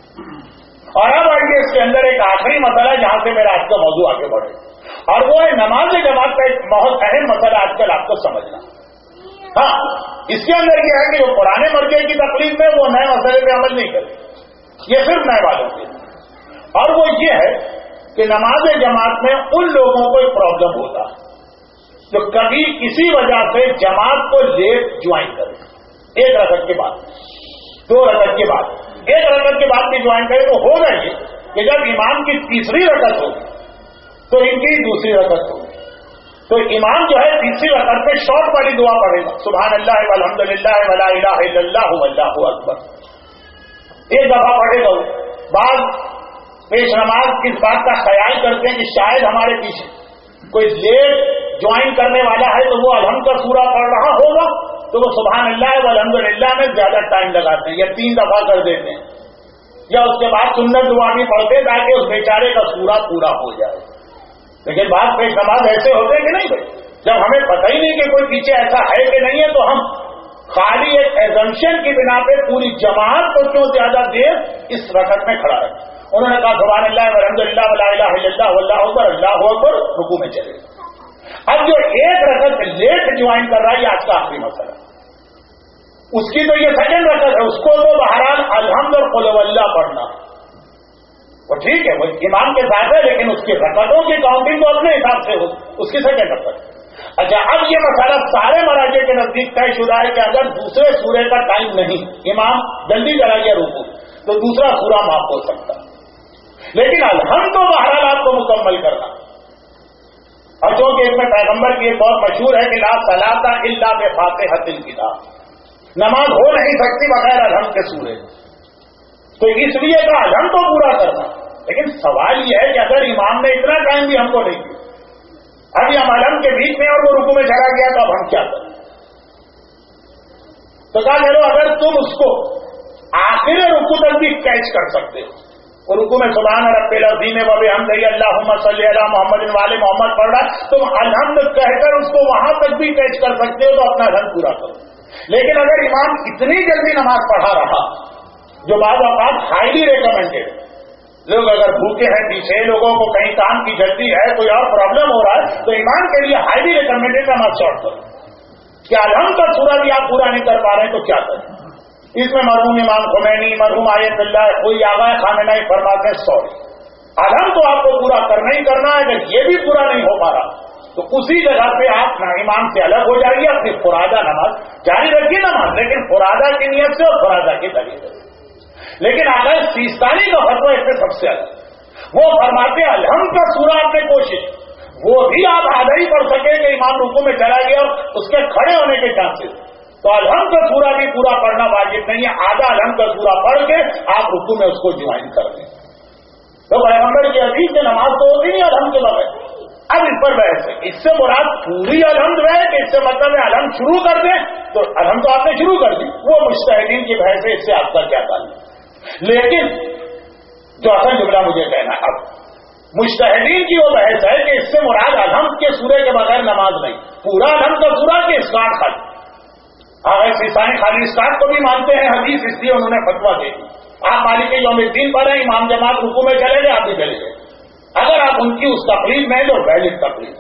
اور اب آئیے اس کے اندر ایک آخری مسئلہ جہاں سے میرا آج کا موضوع آگے بڑھے اور وہ ہے نماز جماعت کا ایک بہت اہم مسئلہ آج کل آپ کو سمجھنا. ہاں اس کے اندر یہ ہے کہ جو پرانے مرجع کی تکلیف میں وہ نئے مسئلے پہ عمل نہیں کرے, یہ صرف نئے والوں کے. اور وہ یہ ہے کہ نماز جماعت میں ان لوگوں کو ایک پرابلم ہوتا ہے جو کبھی کسی وجہ سے جماعت کو لیٹ جوائن کرے, ایک رکعت کے بعد, 2 رکعت کے بعد, 1 رکعت کے بعد بھی جوائن کرے تو ہوگا یہ کہ جب امام کی تیسری رکعت ہوگی تو ان کی دوسری رکعت ہوگی تو امام جو ہے تیسری رکعت پہ شارٹ والی دعا پڑھے گا سبحان اللہ والحمدللہ ولا الہ الا اللہ واللہ اکبر, ایک دفعہ پڑھے گا. بعض پیش نماز کس بات کا خیال کرتے ہیں کہ شاید ہمارے پیچھے کوئی لیٹ جوائن کرنے والا ہے تو وہ الحمد کا سورہ پڑھ رہا ہوگا تو وہ سبحان اللہ والحمدللہ میں زیادہ ٹائم لگاتے ہیں یا 3 دفعہ کر دیتے ہیں, یا اس کے بعد سنت دعا بھی پڑھتے تاکہ اس بیچارے کا سورہ پورا ہو جائے. لیکن بعض پیش نماز ایسے ہوتے ہیں کہ نہیں بھائی, جب ہمیں پتہ ہی نہیں کہ کوئی پیچھے ایسا ہے کہ نہیں ہے تو ہم خالی ایک ایزمپشن کی بنا پہ پوری جماعت کو کیوں زیادہ دیر اس رکعت میں کھڑا رکھیں. انہوں نے کہا سبحان اللہ والحمدللہ ولا الہ الا اللہ واللہ اکبر, اللہ اکبر, رکوع میں چلے. اب جو ایک رکعت لیٹ جوائن کر رہا ہے یہ آج کا آخری مسئلہ, اس کی تو یہ سیکنڈ رکعت ہے, اس کو تو بہرحال الحمد اور قل واللہ پڑھنا وہ ٹھیک ہے, وہ امام کے ساتھ ہے لیکن اس کی رکعتوں کی کاؤنٹنگ تو اپنے حساب سے ہو, اس کی سیکنڈ رکعت. اچھا اب یہ مسئلہ سارے مراجع کے نزدیک طے شدہ ہے کہ اگر دوسرے سورے کا ٹائم نہیں, امام جلدی چلا گیا رکوع تو دوسرا سورہ معاف ہو سکتا, لیکن الحمد تو بہرحال آپ کو مکمل کرنا. اور چونکہ اس میں پیغمبر کی ایک بہت مشہور ہے کہ لا صلاۃ الا بفاتحۃ الکتاب, نماز ہو نہیں سکتی بغیر الحمد کے سورے, تو اس لیے کا الحمد تو پورا کرنا. لیکن سوال یہ ہے کہ اگر امام نے اتنا ٹائم بھی ہم کو نہیں دیا, ابھی ہم الحمد کے بیچ میں اور وہ رکوع میں چلا گیا تو اب ہم کیا کریں؟ تو کہا چلو اگر تم اس کو آخر رکوع تک بھی کیچ کر سکتے ہو, اور رکوع میں سبحان رب العظیم وبحمدہ اللہم صلی علی محمد وآل محمد پڑھ رہا ہے, تم الحمد کہہ کر اس کو وہاں تک بھی کیچ کر سکتے ہو تو اپنا الحمد پورا کرو. لیکن اگر امام اتنی جلدی نماز پڑھا رہا جو بعض اوقات ہائیلی ریکمینڈیڈ, لوگ اگر بھوکے ہیں, پیچھے لوگوں کو کہیں کام کی جلدی ہے, کوئی اور پرابلم ہو رہا ہے, تو امام کے لیے ہائیلی ریکمینڈیڈ نماز شارٹ کرو. کیا الحمد کا سورہ بھی آپ پورا نہیں کر پا رہے ہیں تو کیا کریں؟ اس میں مرحوم امام خمینی, مرحوم آیت اللہ کوئی آغا خامنہئی فرماتے ہیں سوری, الحمد تو آپ کو پورا کرنا ہی کرنا ہے. اگر یہ بھی پورا نہیں ہو پا رہا تو اسی جگہ پہ آپ امام سے الگ ہو جائیے, اپنی فرادہ نماز جاری رکھیے نماز, لیکن فرادہ کی نیت سے اور فرادہ کے طریقے سے. لیکن اگر سیستانی کا فتویٰ اس سے سب سے الگ, وہ فرماتے ہیں الحمد کا سورہ آپ نے کوشش وہ بھی آپ آدھا ہی پڑھ سکے کہ امام رکوع میں چلا گیا اور اس کے کھڑے ہونے کے چانسز, تو الحمد کا سورہ بھی پورا پڑھنا واجب نہیں ہے, آدھا الحمد کا سورہ پڑھ کے آپ رکوع میں اس کو جوائن کر دیں. تو پیغمبر کی حدیث سے نماز تو ہوتی نہیں الحمد کے بغیر. اب اس پر بحث ہے, اس سے مراد پوری الحمد ہے کہ اس سے مطلب ہے الحمد شروع کر دیں, تو الحمد تو آپ نے شروع کر دی, وہ مجتہدین کی بحث ہے, اس سے آپ کا کیا تعلق. لیکن جو اصل جملہ مجھے کہنا ہے, اب مجتہدین کی وہ بحث ہے کہ اس سے مراد الحمد کے سورے کے بغیر نماز نہیں, پورا الحمد کا سورہ کے اسٹارٹ خالی. اگر سیسانی خالی اسٹارٹ کو بھی مانتے ہیں حدیث, اس لیے انہوں نے فتویٰ دے دی. آپ مالک یوم الدین پر ہیں, امام جماعت رکوع میں چلے گئے, آپ بھی چلے گئے. اگر آپ ان کی اس تقریر میں جو ویلڈ تقریر,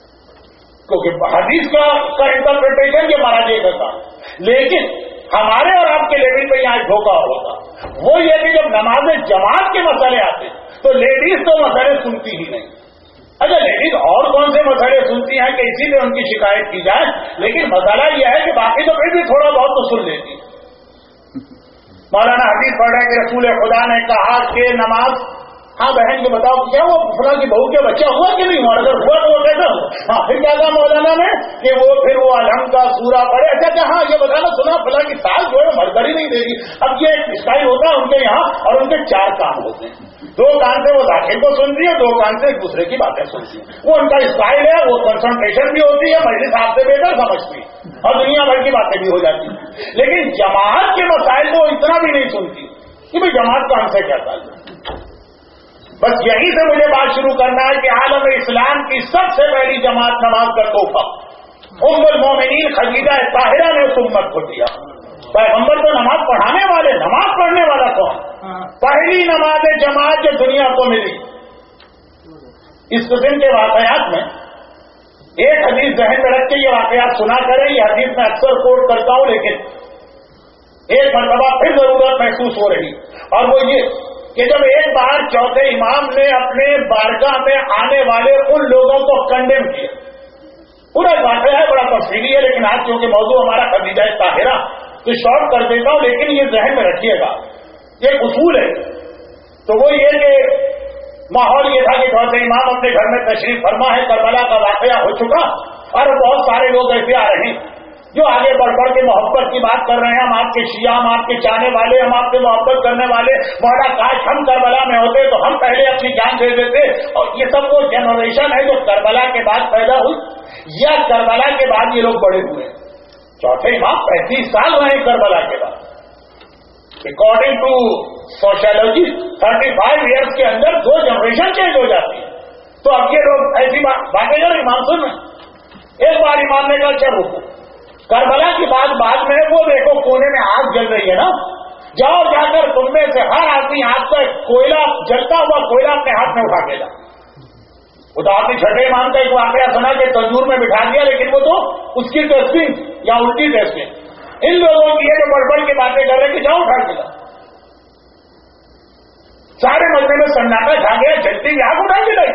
کیونکہ حدیث کا انٹرپریٹیشن یہ مراجع کا کام, لیکن ہمارے اور آپ کے لیول پہ یہاں دھوکہ ہوتا وہ یہ کہ جب نماز جماعت کے مسئلے آتے تو لیڈیز تو مسئلے سنتی ہی نہیں. اچھا لیڈیز اور کون سے مسئلے سنتی ہیں کہ اسی لیے ان کی شکایت کی جائے, لیکن مسئلہ یہ ہے کہ باقی تو پھر بھی تھوڑا بہت تو سن لیتی ہے. مولانا حدیث پڑھ رہے ہیں کہ رسول خدا نے کہا کہ نماز، ہاں بہن یہ بتاؤ کیا وہ فلاں کی بہو کے بچہ ہوا کہ نہیں ہوا؟ اگر ہوا تو وہ کیسا ہوا؟ ہاں پھر کیا کہا مولانا نے کہ وہ پھر وہ الحمد کا سورہ پڑھے. اچھا کہ ہاں یہ بتانا سنا فلاں کی ساس جو ہے مردر ہی نہیں دے گی. اب یہ ایک اسٹائل ہوتا ہے ان کے یہاں، اور ان کے 4 کام ہوتے ہیں. 2 کان سے وہ داخل کو سنتی ہے، 2 کان سے ایک دوسرے کی باتیں سنتی ہے. وہ ان کا اسٹائل ہے، وہ کنسنٹریشن بھی ہوتی ہے، مجلس آپ سے بہتر سمجھتی ہے اور دنیا بھر کی باتیں بھی ہو جاتی ہیں. لیکن جماعت کے مسائل کو اتنا بھی نہیں سنتی کہ بھائی جماعت کا ہم سے کیا تعلق. بس یہیں سے مجھے بات شروع کرنا ہے کہ عالم اسلام کی سب سے پہلی جماعت نماز کا تحفہ ام المومنین خدیجہ طاہرہ نے اس امت کو دیا. پیغمبر تو نماز پڑھانے والے، نماز پڑھنے والا کون؟ پہلی نماز جماعت جو دنیا کو ملی. اس قسم کے واقعات میں ایک حدیث ذہن میں رکھ کے یہ واقعات سنا کریں. یہ حدیث میں اکثر کوٹ کرتا ہوں، لیکن ایک مرتبہ پھر ضرورت محسوس ہو رہی، اور وہ یہ کہ جب ایک بار چوتھے امام نے اپنے بارگاہ میں آنے والے ان لوگوں کو کنڈیم کیا. پورا واقعہ ہے، بڑا تفصیلی ہے، لیکن آج کیونکہ موضوع ہمارا خدیجہ طاہرہ تو شارٹ کر دیتا ہوں، لیکن یہ ذہن میں رکھیے گا. یہ اصول ہے. تو وہ یہ کہ ماحول یہ تھا کہ چوتھے امام اپنے گھر میں تشریف فرما ہے، کربلا کا واقعہ ہو چکا، اور بہت سارے لوگ ایسے آ رہے ہیں جو آگے بڑھ بڑھ کے محبت کی بات کر رہے ہیں. ہم آپ کے شیعہ، ہم آپ کے چاہنے والے، ہم آپ سے محبت کرنے والے، مولا کاش ہم کربلا میں ہوتے تو ہم پہلے اپنی جان دے دیتے. اور یہ سب وہ جنریشن ہے جو کربلا کے بعد پیدا ہوئی، یا کربلا کے بعد یہ لوگ بڑے ہوئے. چوتھے امام 35 سال رہے کربلا کے بعد. اکارڈنگ ٹو سوشیولوجی 35 ایئرس کے اندر 2 جنریشن چینج ہو جاتی ہے. تو اب یہ لوگ ایسی باتیں جو امام سن رہے. ایک بار امام نے کہا چل رکو. کربلا کی بات بعد میں، وہ دیکھو کونے میں آگ جل رہی ہے نا، جاؤ جا کر تم میں سے ہر آدمی ہاتھ پہ کوئلہ، جلتا ہوا کوئلہ اپنے ہاتھ میں اٹھا کے لا. وہ تو آپ نے چھٹے امام کا ایک واقعہ سنا کہ تندور میں بٹھا دیا، لیکن وہ تو اس کی ٹیسٹنگ یا الٹی ٹیسٹنگ ان لوگوں کی ہے جو بڑھ بڑھ کے باتیں کر رہے ہیں کہ جاؤ اٹھا کے لا. سارے مجمع میں سناٹا چھا گیا، جلتی ہوئی آگ اٹھا کے لائی.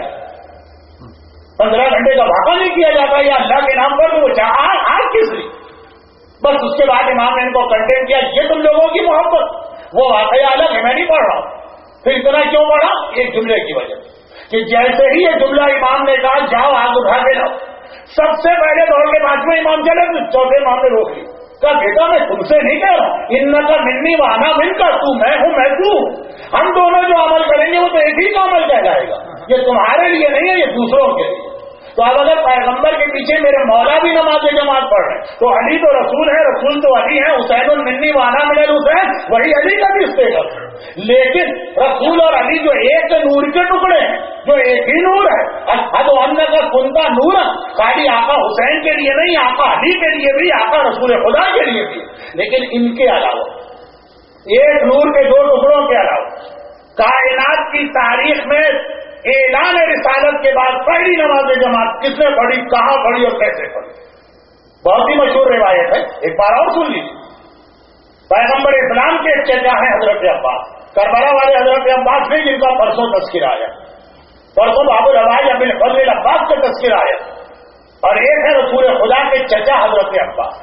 15 گھنٹے کا واقعہ نہیں کیا جاتا یا اللہ کے نام پر، تو وہ آگ کس لیے؟ بس اس کے بعد امام نے ان کو کنڈیم کیا. یہ تم لوگوں کی محبت، وہ واقعہ الگ ہے، میں نہیں پڑھ رہا ہوں. پھر اتنا کیوں پڑھا؟ ایک جملے کی وجہ کہ جیسے ہی یہ جملہ امام نے کہا جاؤ آگ اٹھا کے لاؤ، سب سے پہلے دوڑ کے 5ویں امام چلے، چوتھے امام نے روک لی. کہا بیٹا میں تم سے نہیں کہہ رہا ہوں، ان کا منی وانا من کا، تو میں ہوں میں تو. ہم دونوں جو عمل کریں گے وہ تو ایک ہی کا عمل کہلائے گا. یہ تمہارے لیے نہیں ہے، یہ دوسروں کے لیے. تو اب اگر پیغمبر کے پیچھے میرے مولا بھی نماز جماعت پڑھ رہے ہیں تو علی تو رسول ہے، رسول تو علی ہے، حسین المنی وانا من الحسین، وہی علی کا بھی اسٹیٹس. لیکن رسول اور علی جو ایک نور کے ٹکڑے ہیں، جو ایک ہی نور ہے. اشہد ان کا کنتا نور، خالی آقا حسین کے لیے نہیں، آقا علی کے لیے بھی، آقا رسول خدا کے لیے بھی. لیکن ان کے علاوہ، ایک نور کے 2 ٹکڑوں کے علاوہ، کائنات کی تاریخ میں اعلان رسالت کے بعد پہلی نماز جماعت کس نے پڑھی، کہاں پڑھی اور کیسے پڑھی؟ بہت ہی مشہور روایت ہے، ایک بار اور سن لیجیے. پیغمبر اسلام کے ایک چچا ہیں حضرت عباس، کربلا والے حضرت عباس نے جن کا پرسوں تذکرہ آیا، پرسوں بابو العباس ابن الفضل عباس کا تذکرہ آیا، اور ایک ہے رسول خدا کے چچا حضرت عباس.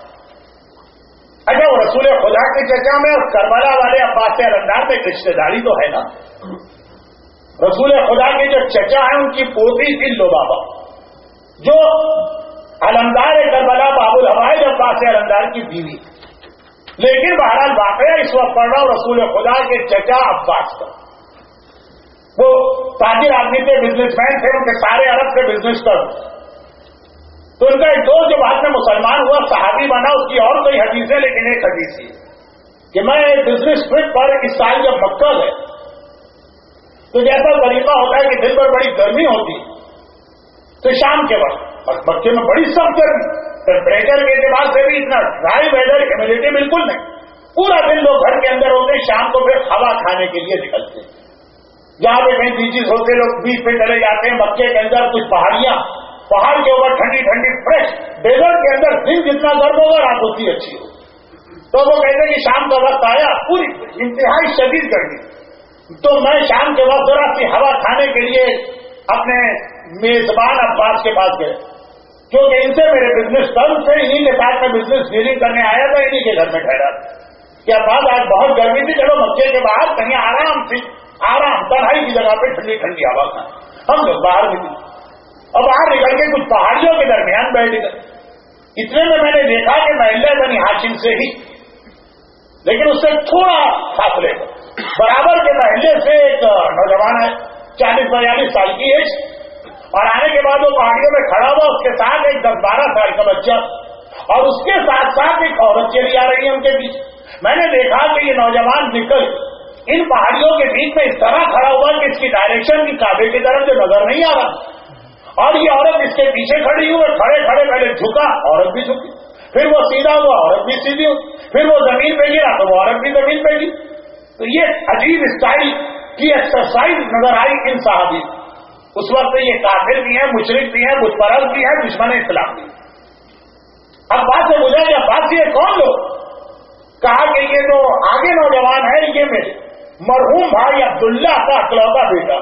اچھا وہ رسول خدا کے چچا میں اور کربلا والے عباس سے علمدار میں رشتے داری تو ہے نا. رسول خدا کے جو چچا ہیں ان کی پوتی تھی لبابہ، جو علمدار کربلا بابو العباس عباس علمدار کی بیوی. لیکن بہرحال واقعہ اس وقت پڑھ رہا ہوں رسول خدا کے چچا عباس کا. وہ تاجر آدمی تھے، بزنس مین تھے، ان کے سارے عرب سے بزنس کر. تو ان کا ایک دوست جو بعد میں مسلمان ہوا، صحابی بنا، اس کی اور کئی حدیثیں، لیکن ایک حدیث یہ کہ میں بزنس ٹرپ پر اس سال جب مکہ گئے تو جیسا طریقہ ہوتا ہے کہ دن بھر بڑی گرمی ہوتی تو شام کے وقت مکے میں بڑی سخت گرمی، ٹیمپریچر کے اعتبار سے بھی اتنا ڈرائی ویدر، ہیومیڈیٹی بالکل نہیں. پورا دن لوگ گھر کے اندر ہوتے، شام کو پھر ہوا کھانے کے لیے نکلتے. جہاں پہ کہیں بیچز ہوتے لوگ بیچ پہ چلے جاتے ہیں. مکے کے اندر کچھ پہاڑیاں، پہاڑ کے اوپر ٹھنڈی ٹھنڈی فریش، ڈیزرٹ کے اندر دن جتنا گرم ہوگا رات اتنی اچھی ہو. تو وہ کہتے ہیں کہ شام کا وقت آیا، پوری انتہائی شدید گرمی. تو میں شام کے وقت ذرا سی ہوا کھانے کے لیے اپنے میزبان عباس کے پاس گئے، کیونکہ ان سے میرے بزنس ٹرم سے، انہیں کے ساتھ میں بزنس ڈیلنگ کرنے آیا تھا، انہیں کے گھر میں ٹھہرا. کہ اباس آج بہت گرمی تھی، چلو مکے کے باہر کہیں آرام تنہائی کی جگہ پہ ٹھنڈی ٹھنڈی ہوا کھائیں. ہم لوگ باہر نکلے اور باہر نکل کے کچھ پہاڑیوں کے درمیان بیٹھ گئے. اتنے میں نے دیکھا کہ محلہ بنی ہاشم سے ہی، لیکن اس سے تھوڑا فاصلے پر برابر کے محلے سے ایک نوجوان ہے 40-42 سال کی ایج، اور آنے کے بعد وہ پہاڑیوں میں کھڑا ہوا، اس کے ساتھ ایک 10-12 سال کا بچہ، اور اس کے ساتھ ساتھ ایک عورت چلی آ رہی ہے ان کے پیچھے. میں نے دیکھا کہ یہ نوجوان نکل ان پہاڑیوں کے بیچ میں اس طرح کھڑا ہوا کہ اس کی ڈائریکشن کی کعبے کی طرف جو نظر نہیں آ رہا، اور یہ عورت اس کے پیچھے کھڑی ہوئی، کھڑے کھڑے پہلے جھکا، عورت بھی جھکی، پھر وہ سیدھا ہوا، عورت بھی سیدھی ہوئی، پھر وہ زمین پہ گرا تو وہ عورت بھی زمین پہ گری. تو یہ عجیب اسٹائل کی ایکسرسائز نظر آئی ان صحابی. اس وقت یہ کافر بھی ہیں، مشرک بھی ہیں، بت پرست بھی ہیں، دشمن اسلام بھی. اب بات سے پوچھا کہ بات یہ کون لوگ؟ کہا کہ یہ جو آگے نوجوان ہے یہ میرے مرحوم بھائی عبداللہ کا اکلوتا بیٹا،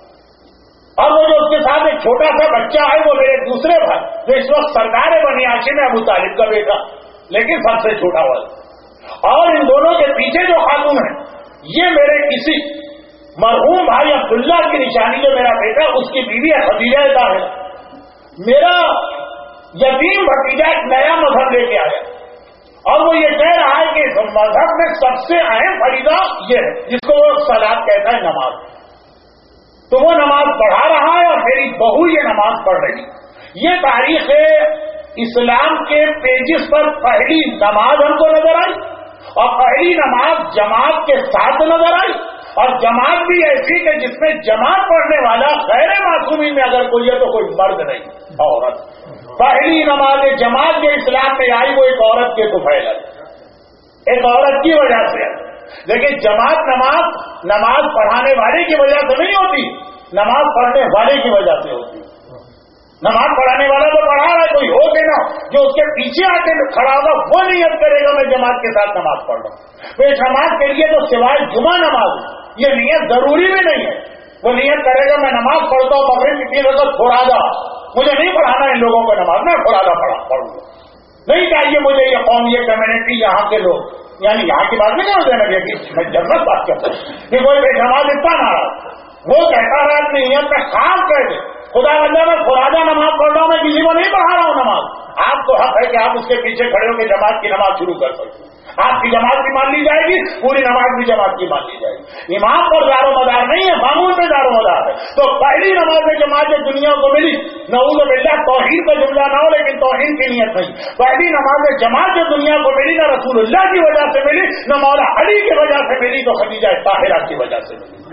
اور وہ جو اس کے ساتھ ایک چھوٹا سا بچہ ہے وہ میرے دوسرے بھائی جو اس وقت سردار بنی ہاشم ہے ابو طالب کا بیٹا، لیکن سب سے چھوٹا والا. اور ان دونوں کے پیچھے جو خاتون ہے یہ میرے کسی مرحوم بھائی عبداللہ کی نشانی جو میرا بیٹا اس کی بیوی ہے خدیجہ طاہرہ. میرا یتیم بھتیجا ایک نیا مذہب لے کے آیا، اور وہ یہ کہہ رہا ہے کہ اس مذہب میں سب سے اہم فریضہ یہ ہے جس کو وہ صلاۃ کہتا ہے، نماز. تو وہ نماز پڑھا رہا ہے اور میری بہو یہ نماز پڑھ رہی. یہ تاریخ اسلام کے پیجز پر پہلی نماز ہم کو نظر آئی، اور پہلی نماز جماعت کے ساتھ نظر آئی، اور جماعت بھی ایسی کہ جس میں جماعت پڑھنے والا غیر معصومین میں اگر کوئی ہے تو کوئی مرد نہیں، عورت. پہلی نماز جماعت جو اسلام میں آئی وہ ایک عورت کے طفیل ہے، ایک عورت کی وجہ سے. لیکن جماعت نماز پڑھانے والے کی وجہ سے نہیں ہوتی، نماز پڑھنے والے کی وجہ سے ہوتی. نماز پڑھانے والا تو پڑھا رہا ہے، کوئی ہو کہ نہ جو اس کے پیچھے آ کے کھڑا ہوگا وہ نیت کرے گا میں جماعت کے ساتھ نماز پڑھ رہا ہوں. تو اس نماز کے لیے تو سوائے جمعہ نماز یہ نیت ضروری بھی نہیں ہے. وہ نیت کرے گا میں نماز پڑھتا ہوں مغرب کی 3 رکعت پڑھا، مجھے نہیں پڑھانا ان لوگوں کو نماز، میں پڑھوں گا. نہیں چاہیے مجھے یہ قوم، یہ کمیونٹی، یہاں کے لوگ، یعنی یہاں کی بات نہیں کرنا لگے کہ میں جنت بات کرتا ہوں کہ کوئی بے نماز اتنا ناراض وہ کہتا رہا اپنی نیت میں خاص کہہ دے خدا بندہ میں خراجہ نماز پڑھ رہا ہوں، میں کسی کو نہیں پڑھا رہا ہوں نماز. آپ کو حق ہے کہ آپ اس کے پیچھے کھڑے ہو کے جماعت کی نماز شروع کر سکتے ہیں. آپ کی جماعت بھی مان لی جائے گی، پوری نماز بھی جماعت کی مان لی جائے گی. امام پر دار و مدار نہیں ہے، معمول پہ دار و مدار ہے. تو پہلی نماز جماعت جو دنیا کو ملی، نعوذ باللہ توحید کا جملہ نہ ہو لیکن توحید کی نیت نہیں، پہلی نماز جماعت جو دنیا کو ملی نہ رسول اللہ کی وجہ سے ملی، نہ مولا علی کی وجہ سے ملی، تو خدیجہ طاہرہ کی وجہ سے ملی.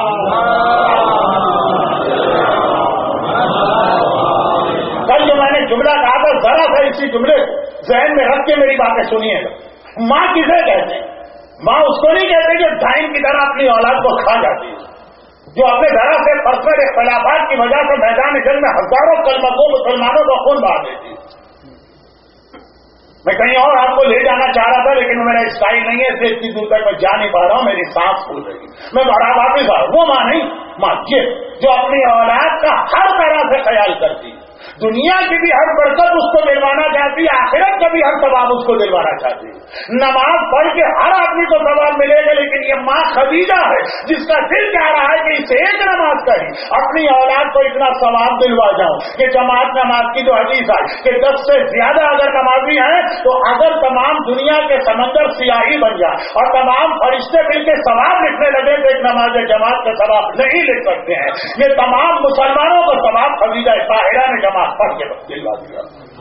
کل جو میں نے جملہ کہا تھا ذرا سا اسی جملے ذہن میں رکھ کے میری باتیں سنیے گا. ماں کسے کہتے ہیں؟ ماں اس کو نہیں کہتے جو ڈائن کی طرح اپنی اولاد کو کھا جاتی ہے، جو اپنے ذرا سے پرسنل اختلافات کی وجہ سے میدان جنگ میں ہزاروں کلمتوں مسلمانوں کا خون بہا دیتی ہے. میں کہیں اور آپ کو لے جانا چاہ رہا تھا لیکن میرا اسٹائل نہیں ہے، اس لیے اتنی دور تک میں جا نہیں پا رہا ہوں، میری سانس پھول رہی ہے. میں بڑا واپس آ وہ ماں نہیں، ماں یہ جو اپنی اولاد کا ہر طرح سے خیال کرتی ہے، دنیا کی بھی ہر برکت اس کو دلوانا چاہتی ہے، آخرت کا بھی ہر ثواب اس کو دلوانا چاہتی ہے. نماز پڑھ کے ہر آدمی کو ثواب ملے گا، لیکن یہ ماں خدیجہ ہے جس کا دل چاہ رہا ہے کہ اسے ایک نماز کا ہی اپنی اولاد کو اتنا ثواب دلوا جاؤں کہ جماعت نماز کی جو حدیث ہے کہ 10 سے زیادہ اگر نمازی ہیں تو اگر تمام دنیا کے سمندر سیاہی بن جائے اور تمام فرشتے مل کے ثواب لکھنے لگے تو ایک نماز جماعت کا ثواب نہیں لکھ سکتے ہیں. یہ تمام مسلمانوں کا ثواب خدیجہ طاہرہ نے جماعت پڑھ کے دلوا دیا.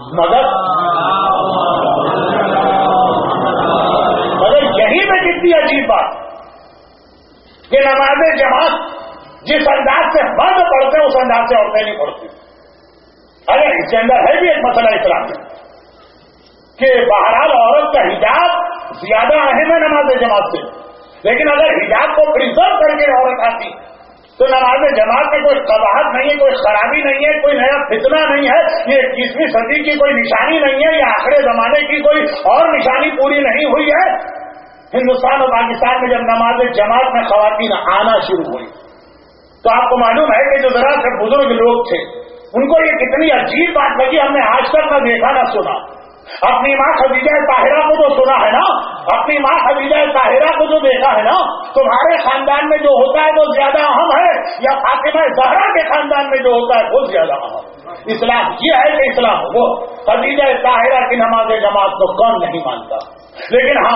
مگر یہی میں کتنی عجیب بات کہ نماز جماعت جس انداز سے مرد پڑھتے ہیں اس انداز سے عورتیں نہیں پڑھتی. اگر اس کے اندر ہے بھی ایک مسئلہ اسلام میں کہ بہرحال عورت کا حجاب زیادہ اہم ہے نماز جماعت سے، لیکن اگر حجاب کو پرزرو کر کے عورت آتی تو نماز جماعت میں کوئی قباحت نہیں ہے، کوئی خرابی نہیں ہے، کوئی نیا فتنہ نہیں ہے، یہ 21ویں صدی کی کوئی نشانی نہیں ہے، یہ آخر زمانے کی کوئی اور نشانی پوری نہیں ہوئی ہے. ہندوستان اور پاکستان میں جب نماز جماعت میں خواتین آنا شروع ہوئی تو آپ کو معلوم ہے کہ جو ذرا سے بزرگ لوگ تھے ان کو یہ کتنی عجیب بات لگی، ہم نے آج تک نہ دیکھا نہ سنا اپنی ماں خدیجہ طاہرہ کو تو سنا ہے نا، اپنی ماں خدیجہ طاہرہ کو جو دیکھا ہے نا، تمہارے خاندان میں جو ہوتا ہے وہ زیادہ اہم ہے یا فاطمہ زہرا کے خاندان میں جو ہوتا ہے وہ زیادہ اہم؟ اسلام یہ ہے کہ اسلام وہ خدیجہ طاہرہ کی نماز جماعت کو کون نہیں مانتا، لیکن ہاں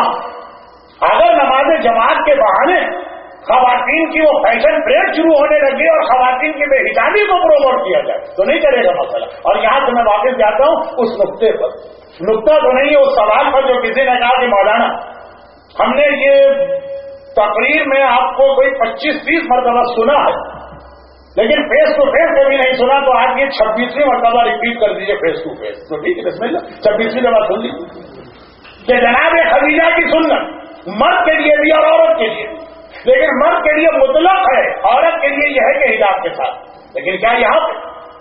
اگر نماز جماعت کے بہانے خواتین کی وہ فیشن پریڈ شروع ہونے لگی اور خواتین کی بے حجابی کو پروموٹ کیا جائے تو نہیں چلے گا مسئلہ۔ اور یہاں سے میں واپس جاتا ہوں اس نقطے پر، نقطہ تو نہیں ہے اس سوال پر جو کسی نے کہا کہ مولانا ہم نے یہ تقریر میں آپ کو کوئی 25-30 مرتبہ سنا ہے لیکن فیس ٹو فیس کبھی نہیں سنا، تو آج یہ 26ویں مرتبہ ریپیٹ کر دیجیے فیس ٹو فیس، تو ٹھیک ہے بسم اللہ 26ویں دفعہ سن لیجیے کہ جناب خدیجہ کی سنت مرد کے لیے بھی اور عورت کے لیے بھی، لیکن مرد کے لیے مطلق ہے، عورت کے لیے یہ ہے کہ حجاب کے ساتھ۔ لیکن کیا یہاں پہ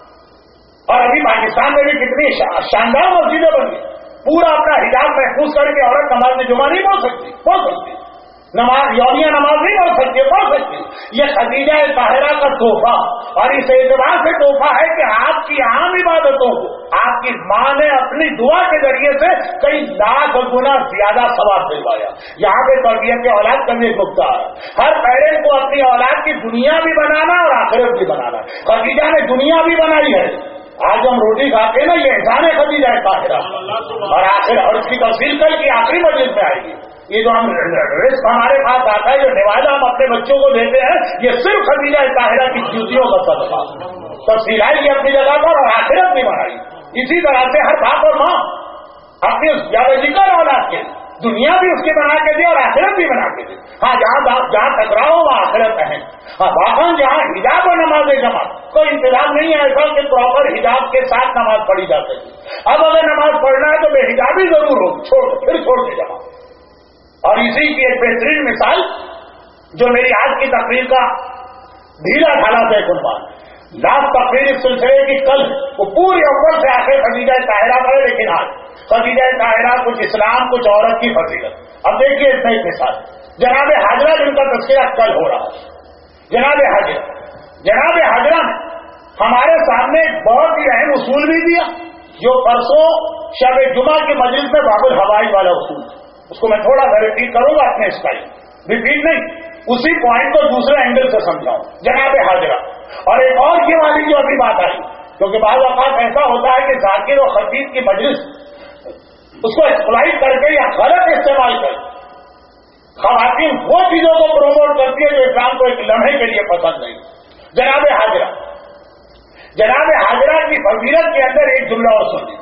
اور ابھی پاکستان میں بھی کتنی شاندار مسجدیں بن گئی، پورا اپنا حجاب محفوظ کر کے عورت نماز جمعہ نہیں پڑھ سکتی، نماز یومیہ نماز نہیں پڑھ سکتی۔ یہ خدیجہ طاہرہ کا تحفہ، اور اس اعتبار سے تحفہ ہے کہ آپ کی عام عبادتوں کو آپ کی ماں نے اپنی دعا کے ذریعے سے کئی لاکھ گنا زیادہ ثواب دلوایا۔ یہاں پہ تربیت اولاد کا بھی ایک نقطہ ہے، ہر پیرنٹ کو اپنی اولاد کی دنیا بھی بنانا اور آخرت بھی بنانا۔ خدیجہ نے دنیا بھی بنائی ہے، آج ہم روٹی کھاتے ہیں نا، یہ احسان ہے خدیجہ طاہرہ، اور آخر اور اس کی تفصیل کل کی آخری مجلس میں آئے گی۔ یہ جو ہم رزق ہمارے پاس آتا ہے، جو نوازا ہم اپنے بچوں کو دیتے ہیں، یہ صرف خدیجہ طاہرہ کی جوتیوں کا صدقہ، تفصیل آئی گی اپنی جگہ پر اور آخرت بھی بنائی۔ اسی طرح سے ہر باپ اور ماں اپنے بیولوجیکل اولاد کے دنیا بھی اس کی بنا کے دے اور آخرت بھی بنا کے دے۔ ہاں جہاں ٹکراؤ وہاں آخرت اہم، ہاں واقعی جہاں حجاب اور نماز جماعت کوئی انتظام نہیں ہے ایسا کہ پراپر حجاب کے ساتھ نماز پڑھی جا سکے۔ اب اگر نماز پڑھنا ہے تو بے حجابی ضرور ہو، پھر چھوڑ دے جماعت۔ اور اسی کی ایک بہترین مثال جو میری آج کی تقریر کا ڈھیلا ڈھالا سے عنوان، لاسٹ تقریر اس سلسلے کی کل وہ پوری اول سے آخر خدیجہ طاہرہ پر، لیکن آج خدیجہ طاہرہ کچھ اسلام کچھ عورت کی فضیلت۔ اب دیکھیے اس میں ایک مثال، جناب حاجرہ جن کا تذکرہ کل ہو رہا ہے، جناب حاجرہ نے ہمارے سامنے ایک بہت ہی اہم اصول بھی دیا جو پرسوں شب جمعہ کی مجلس میں باب الحوائج والا اصول، اس کو میں تھوڑا سا ریپیٹ کروں گا اپنے اسٹائل، ریپیٹ نہیں، اسی پوائنٹ کو دوسرے اینگل سے سمجھاؤں۔ جناب حاجرہ اور ایک اور یہ والی جو ابھی بات آئی، کیونکہ بعض اوقات ایسا ہوتا ہے کہ ذاکر و خطیب کی مجلس اس کو ایکسپلائٹ کر کے یا غلط استعمال کر خواتین وہ چیزوں کو پروموٹ کرتی ہے جو اسلام کو ایک لمحے کے لیے پسند نہیں۔ جناب حاجرہ کی فضیلت کے اندر ایک جملہ اور سنیے،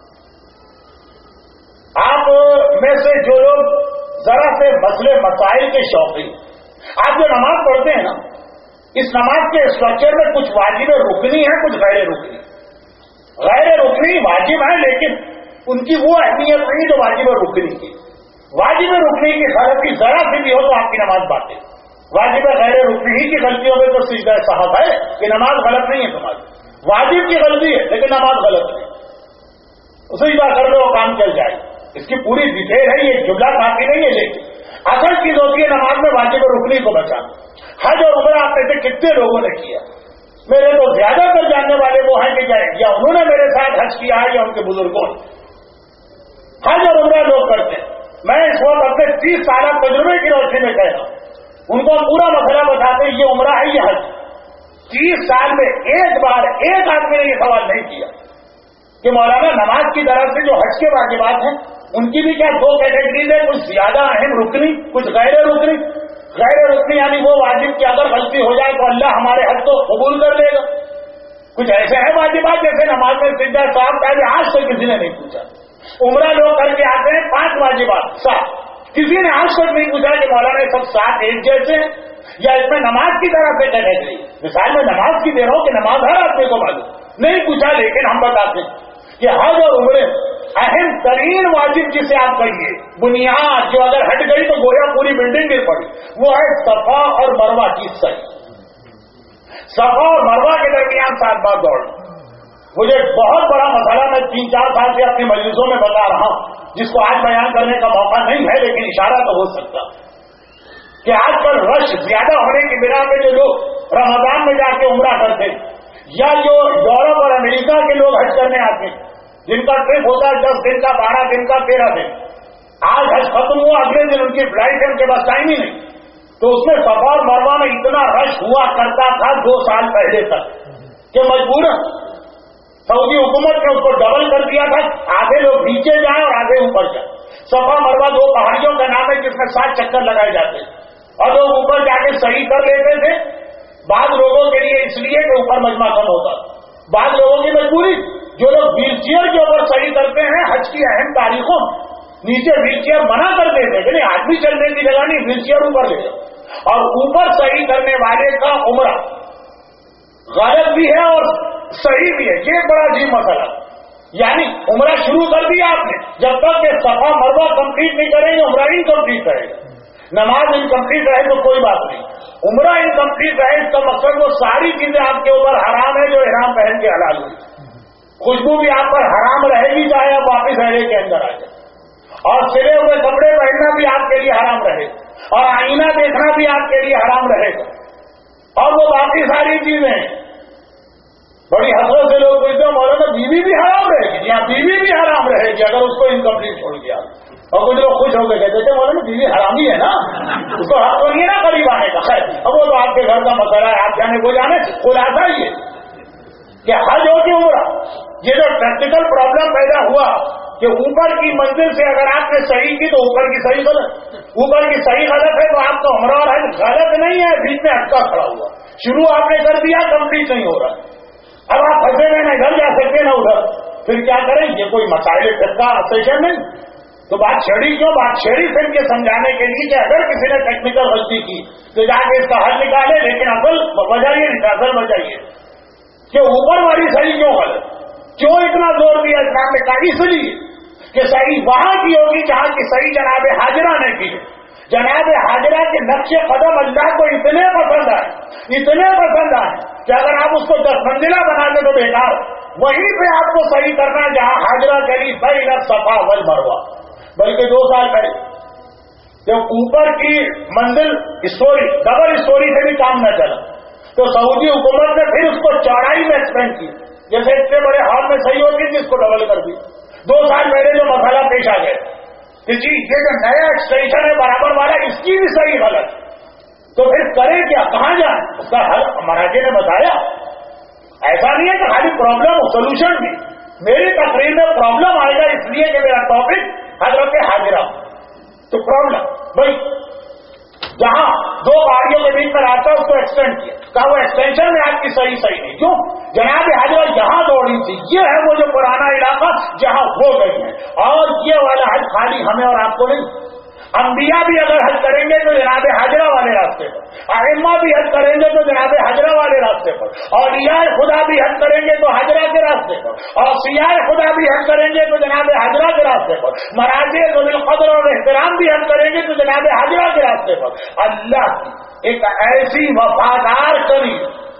آپ میں سے جو لوگ ذرا سے مسئلے مسائل کے شوقین، آپ جو نماز پڑھتے ہیں نا، اس نماز کے اسٹرکچر میں کچھ واجب رکنی ہے، کچھ غیر رکنی۔ غیر رکنی واجب ہے لیکن ان کی وہ اہمیت نہیں جو واجب رکنی کی۔ واجب رکنی کی غلطی ذرا سی بھی ہو تو آپ کی نماز باطل۔ واجب غیر رکنی ہی کی غلطیوں میں تو سجدہ صحو ہے کہ نماز غلط نہیں ہے تمہاری، واجب کی غلطی ہے لیکن نماز غلط نہیں، سجدہ کر لو کام چل جائے۔ اس کی پوری ڈیٹیل ہے، یہ جملہ کافی نہیں ہے، لیکن اصل چیز ہوتی ہے نماز میں واجب رکنی کو بچانا۔ حج اور عمرہ آپ میں سے کتنے لوگوں نے کیا؟ میرے تو زیادہ تر جاننے والے وہ ہیں کہ یا انہوں نے میرے ساتھ حج کیا ہے یا ان کے بزرگوں نے۔ حج اور عمرہ لوگ کرتے ہیں، میں اس وقت اپنے 30 سالہ تجربے کی روشنی میں کہہ رہا ہوں، ان کو پورا مسئلہ بتاتے ہیں یہ عمرہ ہے یہ حج۔ 30 سال میں ایک بار ایک آدمی نے یہ سوال نہیں کیا کہ مولانا نماز کی طرف سے جو حج کے واجبات ہیں ان کی بھی کیا 2 کیٹیگریز ہے، کچھ زیادہ اہم رکنی، کچھ غیر رکنی۔ غیر رکنی یعنی وہ واجب کی اگر غلطی ہو جائے تو اللہ ہمارے حج کو قبول کر لے گا۔ کچھ ایسے ہیں واجبات جیسے نماز میں سجدہ صاحب پہلے آج تک کسی نے نہیں پوچھا۔ عمرہ لوگ کر کے آتے ہیں 5 واجبات 7، کسی نے آج تک نہیں پوچھا کہ مولانا سب 7 ایک جیسے ہیں یا اس میں نماز کی طرف سے کیٹیگری۔ مثال میں نماز کی دے رہا ہوں کہ نماز ہر آدمی کو معلوم نہیں پوچھا، لیکن ہم بتاتے ہیں کہ حج اور عمرے اہم ترین واجب جسے آپ کہیے بنیاد جو اگر ہٹ گئی تو گویا پوری بلڈنگ گر پڑی، وہ ہے صفا اور مروہ کی صحیح۔ صفا اور مروہ کے درمیان 7 بار دوڑنا، مجھے بہت بڑا مسئلہ میں 3-4 سال سے اپنی مجلسوں میں بتا رہا ہوں، جس کو آج بیان کرنے کا موقع نہیں ہے، لیکن اشارہ تو ہو سکتا کہ آج کل رش زیادہ ہونے کی بنا پہ جو لوگ رمضان میں جا کے عمرہ کرتے ہیں یا جو یورپ اور امریکہ کے لوگ حج کرنے آتے ہیں، جن کا ٹرپ ہوتا ہے 10 دن کا، 12 دن کا، 13 دن. آج حج ختم ہوا، اگلے دن ان کی فلائٹ ہے، ان کے پاس ٹائم ہی نہیں. تو اس میں صفا اور مروہ میں اتنا رش ہوا کرتا تھا 2 سال پہلے تک کہ مجبوراً سعودی حکومت نے اس کو ڈبل کر دیا تھا، آدھے لوگ نیچے جائیں اور آدھے اوپر جائیں. صفا مروہ 2 پہاڑیوں کا نام ہے جس میں 7 چکر لگائے جاتے ہیں اور لوگ اوپر جا کے صحیح کر لیتے تھے. بعض لوگوں کے لیے اس لیے کہ اوپر مجمع کم ہوتا، بعض لوگوں کی مجبوری. جو لوگ ویل چیئر کے اوپر صحیح کرتے ہیں حج کی اہم تاریخوں نیچے ویل چیئر منع کر دیتے کہ نہیں، آدمی چلنے کی جگہ نہیں، ویل چیئر اوپر لے جاؤ. اور اوپر صحیح کرنے والے کا عمرہ غلط بھی ہے اور صحیح بھی ہے. یہ بڑا عجیب مسئلہ. یعنی عمرہ شروع کر دیا آپ نے، جب تک کہ صفا مروہ کمپلیٹ نہیں کریں گے عمرہ انکمپلیٹ رہے گا. نماز انکمپلیٹ رہے تو کوئی بات نہیں، عمرہ انکمپلیٹ رہے اس کا مقصد وہ ساری چیزیں آپ کے اوپر حرام ہے جو احرام پہن کے حلال ہوئی. خوشبو بھی آپ پر حرام رہے گی چاہے آپ واپس رہنے کے اندر آ جائیں. اور سلے ہوئے کپڑے پہننا بھی آپ کے لیے حرام رہے گا اور آئینہ دیکھنا بھی آپ کے لیے حرام رہے گا. اور وہ باقی ساری چیزیں بڑی حسرت سے لوگ پوچھتے ہیں مولانا بیوی بھی حرام رہے گی؟ یا بیوی بھی حرام رہے گی اگر اس کو انکمپلیٹ چھوڑ دیا. اور کچھ لوگ خوش ہو کے کہتے تھے مولانا بیوی حرام ہی ہے نا، اس کو حق تو نہیں ہے نا قریب آنے کا. خیر اب وہ تو آپ کے گھر کا مسئلہ ہے، آپ جانے وہ جانے. خلاصہ ہی ہے کہ حج ہو کہ عمرہ، یہ جو پریکٹیکل پرابلم پیدا ہوا کہ اوپر کی منزل سے اگر آپ نے صحیح کی تو اوپر کی صحیح غلط، اوپر کی صحیح غلط ہے تو آپ کا عمرہ اور حج غلط نہیں ہے، بیچ میں اٹکا کھڑا ہوا. شروع آپ نے کر دیا، کمپلیٹ نہیں ہو رہا. اب آپ پھنسے ہوئے نہ ادھر جا سکتے نہ ادھر، پھر کیا کریں؟ یہ کوئی مسائل فقہ سیشن نہیں. تو بات چھڑی کیوں؟ بات چھڑی پھر کے سمجھانے کے لیے کہ اگر کسی نے ٹیکنیکل غلطی کی تو جا کے اس کا حل نکالے، لیکن اصل وجہ یہ نہیں، اصل وجہ یہ کہ اوپر والی صحیح کیوں غلط، کیوں اتنا زور دیا اسلام نے کہا؟ اس لیے کہ صحیح وہاں کی ہوگی جہاں کی صحیح جناب حاجرہ نے کی. جناب حاجرہ کے نقش قدم اللہ کو اتنے پسند آئے کہ اگر آپ اس کو 10 منزلہ بنا دیں تو بیکار. وہیں پہ آپ کو صحیح کرنا جہاں حاجرہ کری بین الصفا والمروہ. بلکہ 2 سال پہلے جب اوپر کی منزل اسٹوری ڈبل اسٹوری سے بھی کام نہ چلا تو سعودی حکومت نے پھر اس کو چوڑائی میں ایکسپینڈ کی. جیسے اتنے بڑے ہال میں صحیح ہوتی تھی اس کو ڈبل کر دی. 2 سال پہلے جو مسئلہ پیش آ گیا کہ جی یہ جو نیا ایکسٹینشن ہے برابر والا اس کی بھی صحیح غلط، تو پھر کریں کیا، کہاں جائیں؟ اس کا حل مراجع نے بتایا. ایسا نہیں ہے کہ خالی پرابلم ہو، سولوشن بھی. میری تقریر میں پرابلم آئے گا اس لیے کہ میرا ٹاپک حضرت حاجرہ. تو پرابلم بھائی جہاں 2 پہاڑیوں کے بیچ میں راستہ اس کو ایکسٹینڈ کیا، کہا وہ ایکسٹینشن میں آپ کی صحیح نہیں. کیوں؟ جناب حاجرہ یہاں دوڑی تھی، یہ ہے وہ جو پرانا علاقہ جہاں وہ گئی ہے. اور یہ والا حج خالی ہمیں اور آپ کو نہیں، انبیاء بھی اگر حج کریں گے تو جناب حاجرہ والے راستے پر، ائمہ بھی حج کریں گے تو جناب حاجرہ والے راستے پر، اولیاء خدا بھی حج کریں گے تو حاجرہ کے راستے پر، اوصیاء خدا بھی حج کریں گے تو جناب حاجرہ کے راستے پر، مراجع ذوی القدر اور احترام بھی حج کریں گے تو جناب حاجرہ کے راستے پر. اللہ ایک ایسی وفادار کری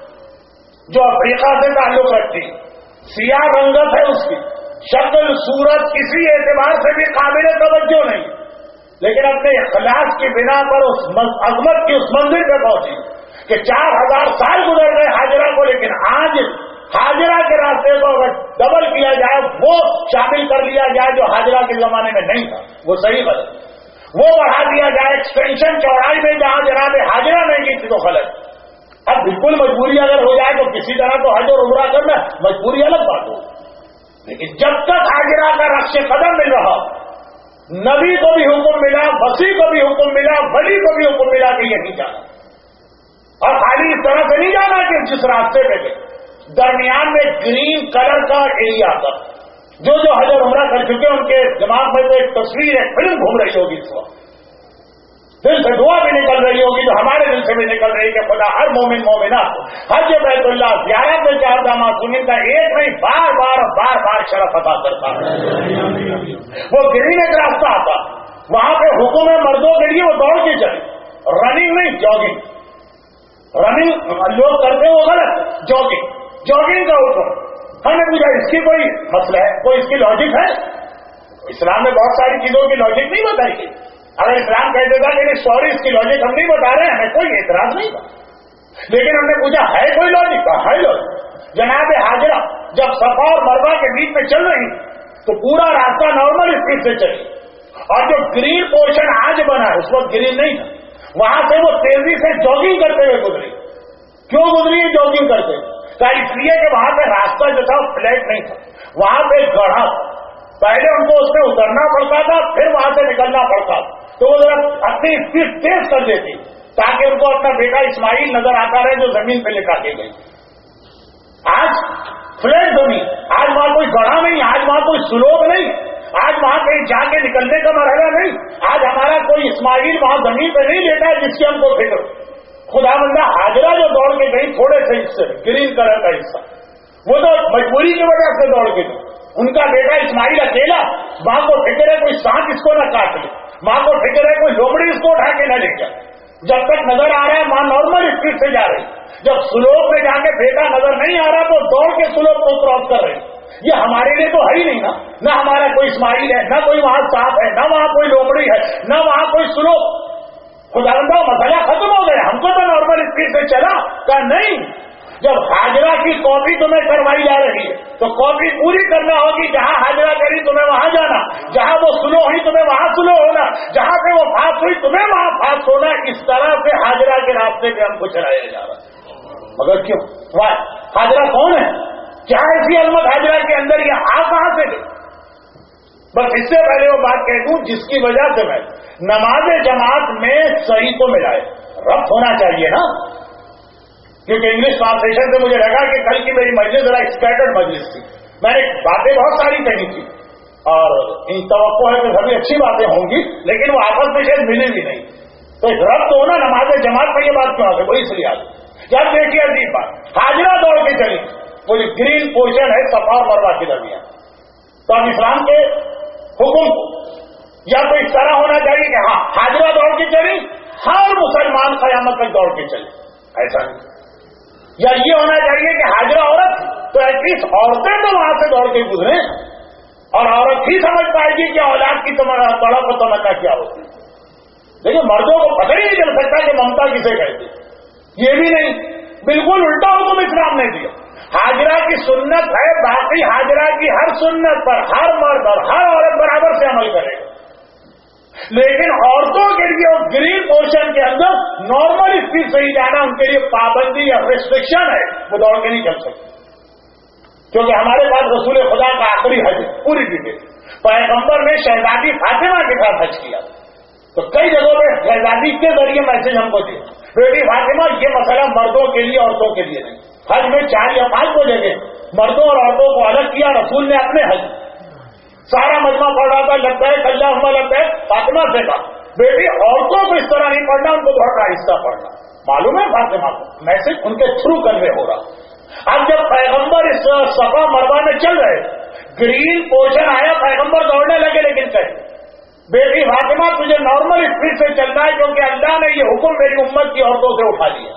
جو افریقہ سے تعلق رکھتی، سیاہ رنگت ہے اس کی، شکل صورت کسی اعتبار سے بھی قابل توجہ نہیں، لیکن اپنے اخلاص کی بنا پر اس عظمت کی اس منزل پہ پہنچی کہ 4000 سال گزر گئے حاجرہ کو، لیکن آج حاجرہ کے راستے کو اگر ڈبل کیا جائے، وہ شامل کر لیا جائے جو حاجرہ کے زمانے میں نہیں تھا، وہ صحیح غلط. وہ بڑھا دیا جائے ایکسٹینشن چوڑائی میں جہاں جناب حاجرہ نہیں کی تھی تو غلط. اب بالکل مجبوری اگر ہو جائے تو کسی طرح تو حج اور عمرہ کرنا، مجبوری الگ بات ہو، لیکن جب تک حاجرہ کا رخش قدم مل رہا، نبی کو بھی حکم ملا، وصی کو بھی حکم ملا، ولی کو بھی حکم ملا کہ یہیں جانا. اور خالی اس طرح سے نہیں جانا کہ جس راستے پہ گئے درمیان میں گرین کلر کا ایریا تھا. جو حج اور عمرہ کر چکے ان کے دماغ میں تو ایک تصویر ایک فلم گھوم رہی ہوگی، اس وقت دل سے دعا بھی نکل رہی ہوگی جو ہمارے دل سے بھی نکل رہی ہے کہ خدا ہر مومن مومنہ حج بیت اللہ زیارت میں 4 معصومین کا ایک نہیں بار شرف عطا کرتا ہے. وہ گرین ایک راستہ آتا، وہاں پہ حکم ہے مردوں کے لیے وہ دوڑ کے چلے، رننگ نہیں جاگنگ. رننگ لوگ کرتے ہیں وہ غلط، جاگنگ کا حکم. ہم نے پوچھا اس کی کوئی مسئلہ ہے، کوئی اس کی لاجک ہے؟ اسلام میں بہت ساری چیزوں کی لاجک نہیں بتائی گئی. اگر اسلام کہہ دیتا کہ سوری اس کی لاجک ہم نہیں بتا رہے ہیں، ہمیں کوئی اعتراض نہیں تھا، لیکن ہم نے پوچھا ہے کوئی لاجک؟ ہے لاجک. جناب حاجرہ جب صفا اور مروہ کے بیچ میں چل رہی تو پورا راستہ نارمل اسپیڈ سے چلی، اور جو گرین پورشن آج بنا ہے اس وقت گرین نہیں تھا، وہاں سے وہ تیزی سے جاگنگ کرتے ہوئے گزری. کیوں گزری ہے جاگنگ کرتے؟ اس لیے کہ وہاں پہ راستہ جو تھا وہ فلیٹ نہیں تھا، وہاں پہ گڑھا تھا. پہلے ان کو اس میں اترنا پڑتا تھا، پھر وہاں سے نکلنا پڑتا تھا. تو وہ ذرا اپنی اسپیڈ تیز کر دیتی تاکہ ان کو اپنا بیٹا اسماعیل نظر آتا رہے جو زمین پہ لٹا کے گئی. آج فلیٹ زمین، آج وہاں کوئی گڑھا نہیں، آج وہاں کوئی سلوک نہیں، آج وہاں کہیں جا کے نکلنے کا مرحلہ نہیں. آج ہمارا کوئی اسماعیل وہاں زمین پہ نہیں لیٹا ہے جس کی ہم کو فکر. خدا بندہ حاجرہ جو دوڑ کے گئی تھوڑے سے حصے گرین کلر کا حصہ، وہ تو مجبوری کی وجہ سے دوڑ کے گئی. ان کا بیٹا اسماعیل اکیلا، ماں کو فکر ہے کوئی سانپ اس کو نہ کاٹ لے، ماں کو فکر ہے کوئی لومڑی اس کو اٹھا کے نہ لے جائے. جب تک نظر آ رہا ہے ماں نارمل اسپیڈ سے جا رہی، جب سلوک میں جا کے بیٹا نظر نہیں آ رہا تو دوڑ کے سلوک کو کراس کر رہی. یہ ہمارے لیے تو ہے ہی نہیں نا، نہ ہمارا کوئی اسماعیل ہے، نہ کوئی وہاں سانپ ہے، نہ وہاں کوئی لومڑی ہے، نہ وہاں کوئی سلوک. خدا بندہ مسئلہ ختم ہو گیا، ہم کو تو نارمل اسپیڈ سے چلا کہ نہیں. جب حاجرہ کی کاپی تمہیں کروائی جا رہی ہے تو کاپی پوری کرنا ہوگی. جہاں حاجرہ کری تمہیں وہاں جانا، جہاں وہ سلو ہوئی تمہیں وہاں سلو ہونا، جہاں پہ وہ فاسٹ ہوئی تمہیں وہاں فاسٹ ہونا. اس طرح سے حاجرہ کے راستے پہ ہم کو چلایا جا رہا ہے. مگر کیوں؟ حاجرہ کون ہے؟ کیا ایسی عظمت حاجرہ کے اندر یہ آ کہاں سے گئی؟ بس اس سے پہلے وہ بات کہہ دوں جس کی وجہ سے میں نماز جماعت میں صحیح کو ملائے ربط ہونا چاہیے نا، کیونکہ انگلش ٹرانسلیشن سے مجھے لگا کہ کل کی میری مجلس ذرا اسکیٹرڈ مجلس تھی. میں نے باتیں بہت ساری کہی تھی اور ان توقع ہے کہ سبھی اچھی باتیں ہوں گی، لیکن وہ آپس میں شاید ملی بھی نہیں. تو ربط ہونا نماز جماعت پر یہ بات کیوں آ گئی؟ وہی اس لیے آ گئی. جب دیکھیے عجیب بات، حاجرہ دوڑ کے چلی، وہ جو گرین پورشن ہے صفا اور مروا کے درمیان. تو اب اسلام کے حکم کو یا تو اس طرح ہونا چاہیے کہ ہاں حاجرہ دوڑ کے چلی، ہر مسلمان قیامت تک دوڑ کے چلے، ایسا نہیں. یا یہ ہونا چاہیے کہ حاجرہ عورت تو ایٹ لیسٹ عورتیں تو وہاں سے دوڑ کے گزرے اور عورت ہی سمجھ پائے گی کہ اولاد کی تڑپ و تمنا کیا ہوتی. لیکن مردوں کو پتہ ہی نہیں چل سکتا کہ ممتا کسے کہتے. یہ بھی نہیں، بالکل الٹا حکم اسلام نے دیا. حاجرہ کی سنت ہے، باقی حاجرہ کی ہر سنت پر ہر مرد اور ہر عورت برابر سے عمل کرے گا. لیکن عورتوں کے لیے وہ گرین پورشن کے اندر نارمل اسپیڈ سے ہی جانا ان کے لیے پابندی یا ریسٹرکشن ہے، وہ دوڑ کے نہیں چل سکتے. کیونکہ ہمارے پاس رسول خدا کا آخری حج پوری ڈیٹیل پیغمبر نے شہزادی فاطمہ کے ساتھ حج کیا. تو کئی جگہوں پہ شہزادی کے ذریعے میسج ہم کو دیا، بیٹی فاطمہ یہ مسئلہ مردوں کے لیے عورتوں کے لیے نہیں. حج میں 4 یا 5 کو جگہ مردوں اور عورتوں کو الگ کیا. رسول نے اپنے حج سارا مجمع پڑھ رہا تھا، لگتا ہے اللہم لگتا ہے فاطمہ سے کہا بیٹی عورتوں کو اس طرح نہیں پڑھنا، ان کو بہت آہستہ پڑھنا. معلوم ہے فاطمہ کو میسج ان کے تھرو کنوے ہو رہا. اب جب پیغمبر اس صفا مروا میں چل رہے، گرین پورشن آیا، پیغمبر دوڑنے لگے، لیکن کہے بیٹی فاطمہ تجھے نارمل اسپیڈ سے چلنا ہے کیونکہ اللہ نے یہ حکم میری امت کی عورتوں سے اٹھا دیا.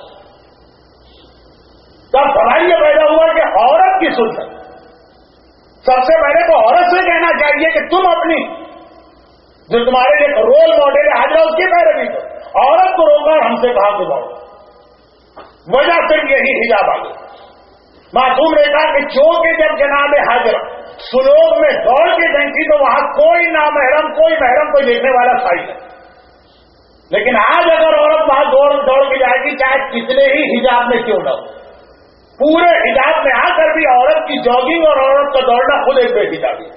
تب سوال یہ پیدا ہوا کہ عورت کی سنت سب سے پہلے تو عورت سے کہنا چاہیے کہ تم اپنی جو تمہارے لیے رول ماڈل ہے حاجرہ اس کی پیروی کرو. عورت کو روکا اور ہم سے کہا کہ دوڑو. وجہ صرف یہی حجاب آ گئی. معصوم نے کہا کہ جو کہ جب جناب حاجرہ سلوک میں دوڑ کے گئی تھی تو وہاں کوئی نامحرم کوئی محرم کوئی دیکھنے والا تھا ہی نہیں. لیکن آج اگر عورت وہاں دوڑ کے جائے گی چاہے کتنے ہی حجاب میں کیوں نہ ہو، پورے حجاب میں آ کر بھی عورت کی جاگنگ اور عورت کا دوڑنا خود ایک بے حجابی.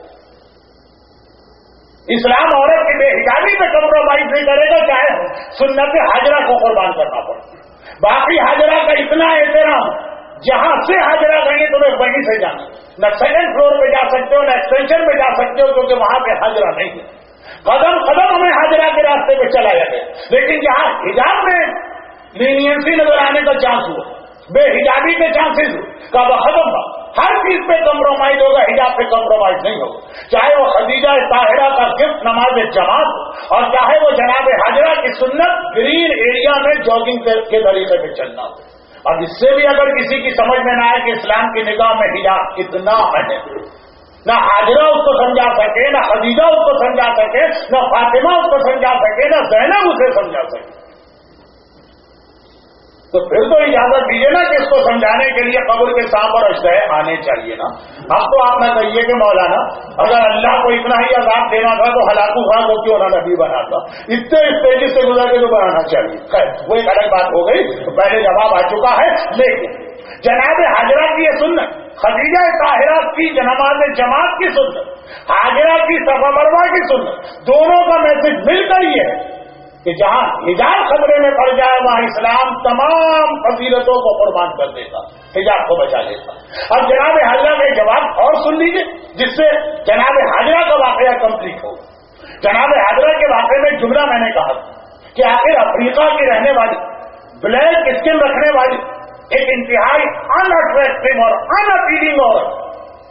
اسلام عورت کی بے حجابی پہ کمپرومائز نہیں کرے گا، چاہے سنت حاجرہ کو قربان کرنا پڑے. باقی حاجرہ کا اتنا احترام، جہاں سے حاجرہ گئی تمہیں وہیں سے جانا. نہ 2nd فلور پہ جا سکتے ہو، نہ ایکسٹینشن پہ جا سکتے ہو، کیونکہ وہاں پہ حاجرہ نہیں ہے. قدم قدم ہمیں حاجرہ کے راستے پہ چلایا گیا. لیکن جہاں حجاب میں لینینسی نظر آنے کا چانس ہوا، بے حجابی کے چانسز کا ختم تھا. ہر چیز پہ کمپرومائز ہوگا، حجاب پہ کمپرومائز نہیں ہوگا. چاہے وہ خدیجہ طاہرہ کا گفٹ نماز جماعت ہو، اور چاہے وہ جناب حاجرہ کی سنت گرین ایریا میں جاگنگ کے طریقے پہ چلنا ہو. اب اس سے بھی اگر کسی کی سمجھ میں نہ آئے کہ اسلام کی نگاہ میں حجاب کتنا ہے، نہ حاجرہ اس کو سمجھا سکے، نہ خدیجہ اس کو سمجھا سکے، نہ فاطمہ اس کو سمجھا سکے، نہ زینب اسے سمجھا سکے. تو پھر تو اجازت دیجیے نا کہ اس کو سمجھانے کے لیے قبر کے سانپ اور اشتہے آنے چاہیے نا. اب تو آپ نہ کہیے کہ مولانا اگر اللہ کو اتنا ہی عذاب دینا تھا تو ہلاکو خان کو کیوں نہ نبی بنا تھا, اتنے اسٹیجز سے گزر کے تو بنانا چاہیے. خیر وہ ایک الگ بات ہو گئی, پہلے جواب آ چکا ہے. لیکن جناب حاجرہ کی یہ سنت, خدیجہ طاہرہ کی نماز جماعت کی سنت, حاجرہ کی صفا مروہ کی سنت, دونوں کا میسج مل کر یہ ہے کہ جہاں حجاب خطرے میں پڑ جائے وہاں اسلام تمام فضیلتوں کو قربان کر دیتا, حجاب کو بچا لیتا. اب جناب حاجرہ کا جواب اور سن لیجیے جس سے جناب حاجرہ کا واقعہ کمپلیٹ ہو. جناب حاجرہ کے واقعے میں جملہ میں نے کہا کہ آخر افریقہ کی رہنے والی بلیک اسکن رکھنے والی ایک انتہائی ان اٹریکٹو اور ان اپیلنگ عورت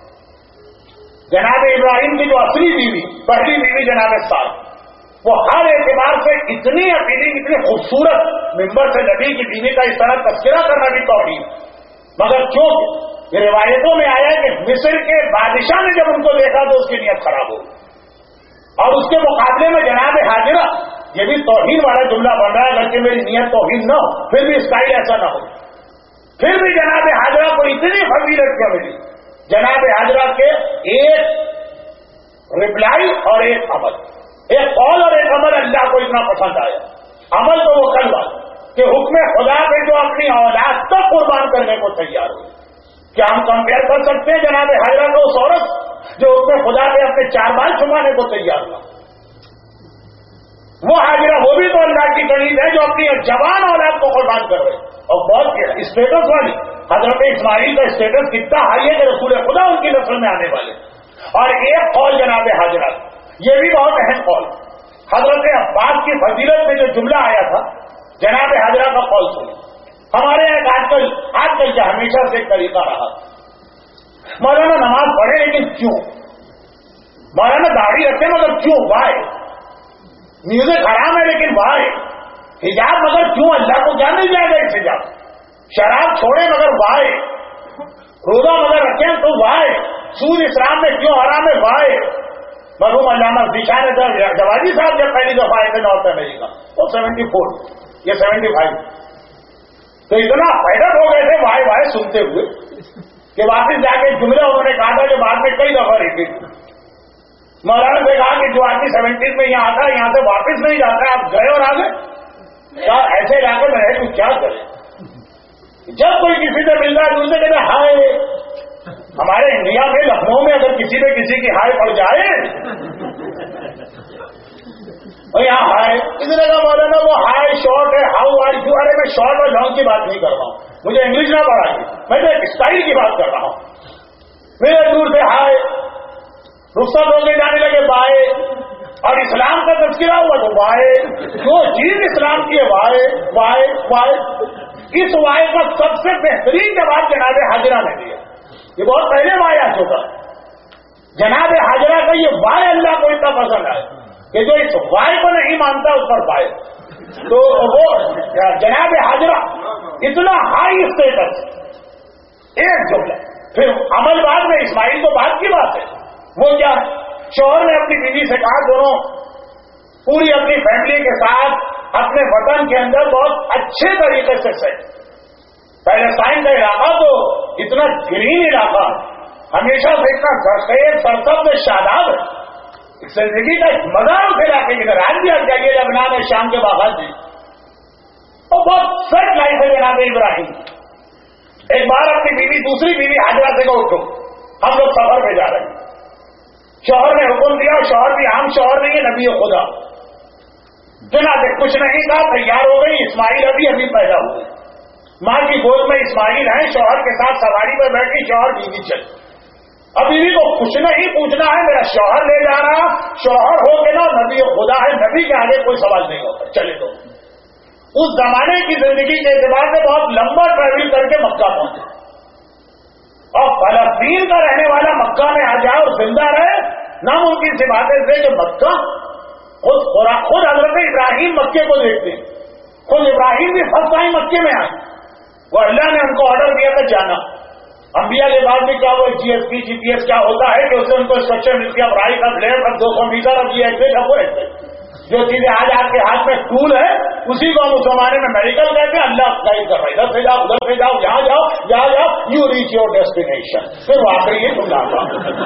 جناب ابراہیم کی جو اصلی بیوی, پہلی بیوی جناب سعد, وہ ہر اعتبار سے اتنی اپیلنگ, اتنی خوبصورت, ممبر سے نبی کی بیوی کا اس طرح تذکرہ کرنا بھی توحید. مگر کیوں یہ روایتوں میں آیا کہ مصر کے بادشاہ نے جب ان کو دیکھا تو اس کی نیت خراب ہو, اور اس کے مقابلے میں جناب حاجرہ, یہ بھی توحید والا جملہ بن رہا ہے, اگرچہ میری نیت توحید نہ ہو پھر بھی اسٹائل ایسا نہ ہو, پھر بھی جناب حاجرہ کو اتنی فضیلت کیا ملی. جناب حاجرہ کے ایک ریپلائی اور ایک عمل, ایک قول اور ایک عمل اللہ کو اتنا پسند آیا. عمل تو وہ کل بات کہ حکم خدا پہ جو اپنی اولاد تک قربان کرنے کو تیار ہوئی. کیا ہم کمپیئر کر سکتے ہیں جناب حاجرہ کو اس عورت جو حکم خدا پہ اپنے 4 بال چھپانے کو تیار ہوا؟ وہ حاجرہ وہ بھی تو اللہ کی قریب ہے جو اپنی جوان اولاد کو قربان کر رہے, اور بہت اسٹیٹس والی. حضرت اسماعیل کا اسٹیٹس کتنا ہائی ہے کہ رسول خدا ان کی نسل میں آنے والے. اور ایک قول جناب حاجرہ, یہ بھی بہت اہم قول, حضرت عباس کی فضیلت میں جو جملہ آیا تھا جناب حاجرہ کا قول سنیں. ہمارے یہاں آج کل کیا ہمیشہ سے ایک طریقہ رہا, مولانا نماز پڑھے لیکن کیوں, مولانا داڑھی رکھتے مگر کیوں, وائے, میوزک حرام ہے لیکن وائے, حجاب مگر کیوں, اللہ کو کیا مل جائے گا اس حجاب, شراب چھوڑے مگر وائے, روزہ مگر رکھیں تو وائے, سود اسلام میں کیوں حرام ہے وائے. مرحوم علامہ ذیشان جوادی صاحب جب پہلی دفعہ آئے تھے نارتھ امریکہ, وہ 74 یہ 75, تو اتنا حیرت ہو گئے تھے وائے وائے سنتے ہوئے کہ واپس جا کے جملہ انہوں نے کہا تھا جو بعد میں کئی دفعہ ریپیٹ. مولانا سے کہا کہ جو آدمی 70 میں یہاں آتا ہے یہاں سے واپس نہیں جاتا, آپ گئے اور آ گئے, کیا ایسے علاقے میں رہے تو کیا کرے. جب کوئی کسی سے ملتا ہے دوسرے کہتے ہیں ہائے, ہمارے انڈیا میں لکھنؤ میں اگر کسی پہ کسی کی ہائے پڑ جائے اور یہاں ہائے, کسی نے کہا مولانا وہ ہائے شارٹ ہے, ہاؤ آر یو. ارے میں شارٹ اور لانگ کی بات نہیں کر رہا ہوں, مجھے انگلش نہ پڑھائیے, میں تو ایک اسٹائل کی بات کر رہا ہوں. میرے دور سے ہائے, رخصت ہو کے جانے لگے بائے, اور اسلام کا تذکرہ ہوا تو وائے, جو چیز اسلام کی ہے وائے وائے وائے. اس وائے کا سب سے بہترین جواب جناب حاجرہ نے دیا. یہ بہت پہلے وائے آ چکا. جناب حاجرہ کا یہ وائے اللہ کو اتنا پسند آئے کہ جو اس وائے کو نہیں مانتا اس پر پائے. تو وہ جناب حاجرہ اتنا ہائی اسٹیٹس, ایک جملہ. پھر عمل بعد میں, اسماعیل تو بعد کی بات ہے. وہ کیا, شوہر نے اپنی بیوی سے کہا دونوں پوری اپنی فیملی کے ساتھ اپنے وطن کے اندر بہت اچھے طریقے سے سیٹ. پیلسٹائن کا علاقہ تو اتنا گرین علاقہ, ہمیشہ سے اتنا زرخیز سرسبز شاداب ہے, زندگی کا مزہ اس علاقے کی طرح. آج بھی آپ جائیے لبنان ہے, شام کے باغات میں, اور بہت سیٹ لائف ہے جناب ابراہیم. ایک بار اپنی بیوی دوسری بیوی حاجرہ سے کہ اٹھو ہم لوگ سفر پہ جا رہے ہیں. شوہر نے حکم دیا, شوہر بھی عام شوہر نہیں ہے, نبی خدا. جناب کچھ نہیں کہا, تیار ہو گئی. اسماعیل ابھی پیدا ہوئے, ماں کی گود میں اسماعیل ہیں, شوہر کے ساتھ سواری پر بیٹھی, شوہر بیوی چل. اب بیوی کو کچھ نہیں پوچھنا ہے, میرا شوہر لے جا رہا, شوہر ہو کے نا نبی خدا ہے, نبی کے آگے کوئی سوال نہیں ہوتا, چلے دو. اس زمانے کی زندگی کے اعتبار سے بہت لمبا ٹریول کر کے مکہ پہنچے, اور فلسطین کا رہنے والا مکہ میں آ جائے اور زندہ رہے, ناممکن سی باتیں سے کہ مکہ خود حضرت ابراہیم مکے کو دیکھتے ہیں, خود ابراہیم بھی فرسٹ ٹائم مکے میں آئے. وہ اللہ نے ان کو آرڈر دیا تھا جانا. انبیاء کے بعد بھی کیا وہ GSP GPS کیا ہوتا ہے کہ اس سے ان کو انسٹرکشن ملتی ہے, اب رائٹ اب لیفٹ اب 200 میٹر اب یہ ایسے اب وہ ایسے. جو چیزیں آج آپ کے ہاتھ میں ٹول ہے اسی کو ہم اس زمانے میں میڈیکل کہتے ہیں. اللہ گائڈ کر رہا ہے, ادھر سے جاؤ ادھر سے جاؤ یہاں جاؤ یہاں جاؤ, یو ریچ یور ڈیسٹینیشن. پھر واقعی یہ تم لاتا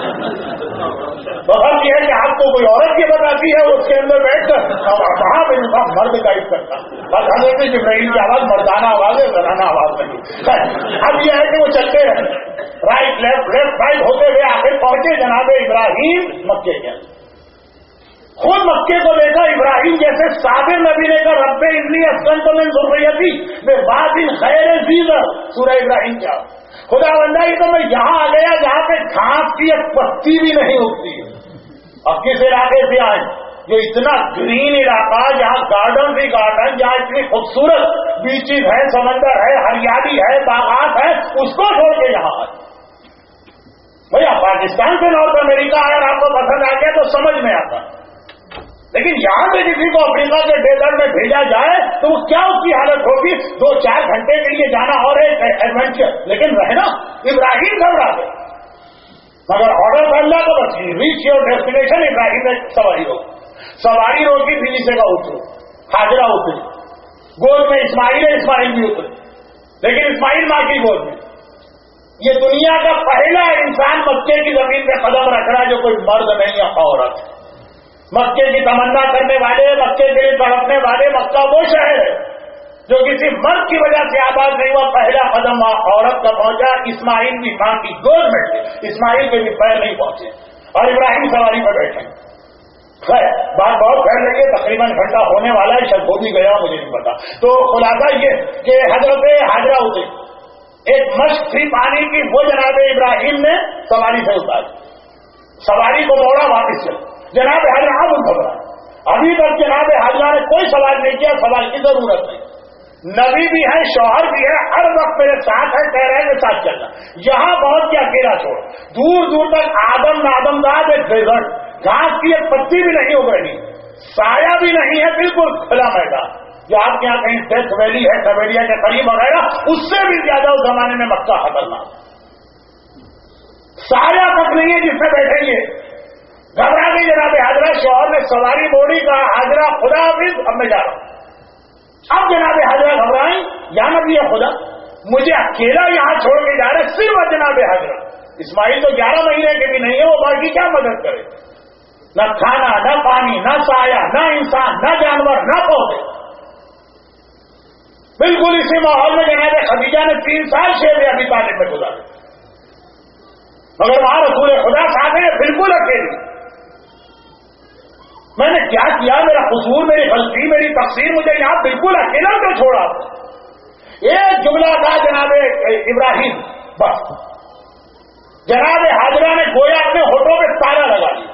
بہت یہ ہے کہ آپ کو کوئی عورت یہ بتاتی ہے اس کے اندر بیٹھ کر وہاں پہ مرد گائڈ کرتا. بس حضرت جبرائیل کی آواز مردانہ آواز ہے, زنانہ آواز نہیں. اب یہ ہے کہ وہ چلتے رہے رائٹ لیفٹ لیفٹ رائٹ ہوتے ہوئے آخر پہنچے جناب ابراہیم مکے کے. خود مکے کو دیکھا ابراہیم جیسے صابر نبی نے کہا رب انی اسکنت من ذریتی بواد غیر ذی زرع. سورہ ابراہیم کیا خدا بندہ یہ تو میں یہاں آ گیا جہاں پہ گھاس کی ایک پتی بھی نہیں اگتی ہے. اب کس علاقے سے آئے جو اتنا گرین علاقہ جہاں گارڈن بھی گارڈن, جہاں اتنی خوبصورت بیچز ہے, سمندر ہے, ہریالی ہے, باغات ہے, اس کو چھوڑ کے یہاں آئے. بھیا پاکستان سے نارتھ امریکہ اگر آپ کو پسند آ گیا تو سمجھ میں آتا, لیکن یہاں سے کسی کو افریقہ کے ڈیزرٹ میں بھیجا جائے تو وہ کیا اس کی حالت ہوگی. 2-4 گھنٹے کے لیے جانا اور ایک ایڈونچر, لیکن رہنا ابراہیم گھبرا گئے. مگر آرڈر کر لیا تو بس ریچ یور ڈیسٹینیشن. ابراہیم نے سواری روکی پھر سے کا اترو, حاجرہ اتری, گود میں اسماعیل ہے, اسماعیل بھی اترے, لیکن اسماعیل ماں کی گود میں. یہ دنیا کا پہلا انسان مکے کی زمین پہ قدم رکھ رہا ہے جو کوئی مرد نہیں یا عورت ہے. مکے کی تمنا کرنے والے, مکے کے لیے تڑپنے والے. مکہ وہ شہر ہے جو کسی مرد کی وجہ سے آباد نہیں ہوا. پہلا قدم عورت کا پہنچا. اسماعیل بھی ماں کی گود میں تھے, اسماعیل کے بھی پیر نہیں پہنچے, اور ابراہیم سواری پر بیٹھے. خیر بات بہت پھیل رہی ہے, تقریباً گھنٹہ ہونے والا ہے, شاید ہو بھی گیا مجھے نہیں پتا. تو خلاصہ یہ کہ حضرت حاجرہ اتری, ایک مشق تھی پانی کی, وہ جناب ابراہیم نے سواری سے اتاری, سواری کو موڑا, واپس چل. جناب حاجرہ اب گھبرا. ابھی تک جناب حاجرہ نے کوئی سوال نہیں کیا, سوال کی ضرورت نہیں. نبی بھی ہے, شوہر بھی ہے, ہر وقت میرے ساتھ ہے, کہہ رہے ہیں ساتھ چلنا. یہاں بہت کیا اکیلا چھوڑ, دور دور تک آدمداد ایک ڈیزرٹ, گھاس کی ایک پتی بھی نہیں اگ رہی, سایہ بھی نہیں ہے, بالکل کھلا میدان. جو آپ کے یہاں کہیں ڈیتھ ویلی ہے کبیڑیا کے قریب وغیرہ, اس سے بھی زیادہ اس زمانے میں مکہ خطرناک. سایہ تک نہیں ہے جس سے بیٹھیں گے. گھبرا گئی جناب حاجرہ, شوہر نے سواری موڑی, کہا حاجرہ خدا حافظ, اب میں جا رہا ہوں. اب جناب حاجرہ گھبرائیں, یا نبی خدا مجھے اکیلا یہاں چھوڑ کے جا رہے, صرف جناب حاجرہ. اسماعیل تو 11 مہینے کے بھی نہیں ہے, وہ باقی کیا مدد کرے. نہ کھانا, نہ پانی, نہ سایہ, نہ انسان, نہ جانور, نہ پودے. بالکل اسی ماحول میں جناب خدیجہ نے 3 سال شیب ابی طالب میں گزارے, مگر وہاں رسول خدا صاحب ہے بالکل اکیلی. میں نے کیا کیا, میرا قصور, میری غلطی, میری تقصیر, مجھے یہاں بالکل اکیلا کیوں چھوڑا. ایک جملہ تھا جناب ابراہیم, بس. جناب حاجرہ نے گویا اپنے ہونٹوں پہ تالا لگا دیا.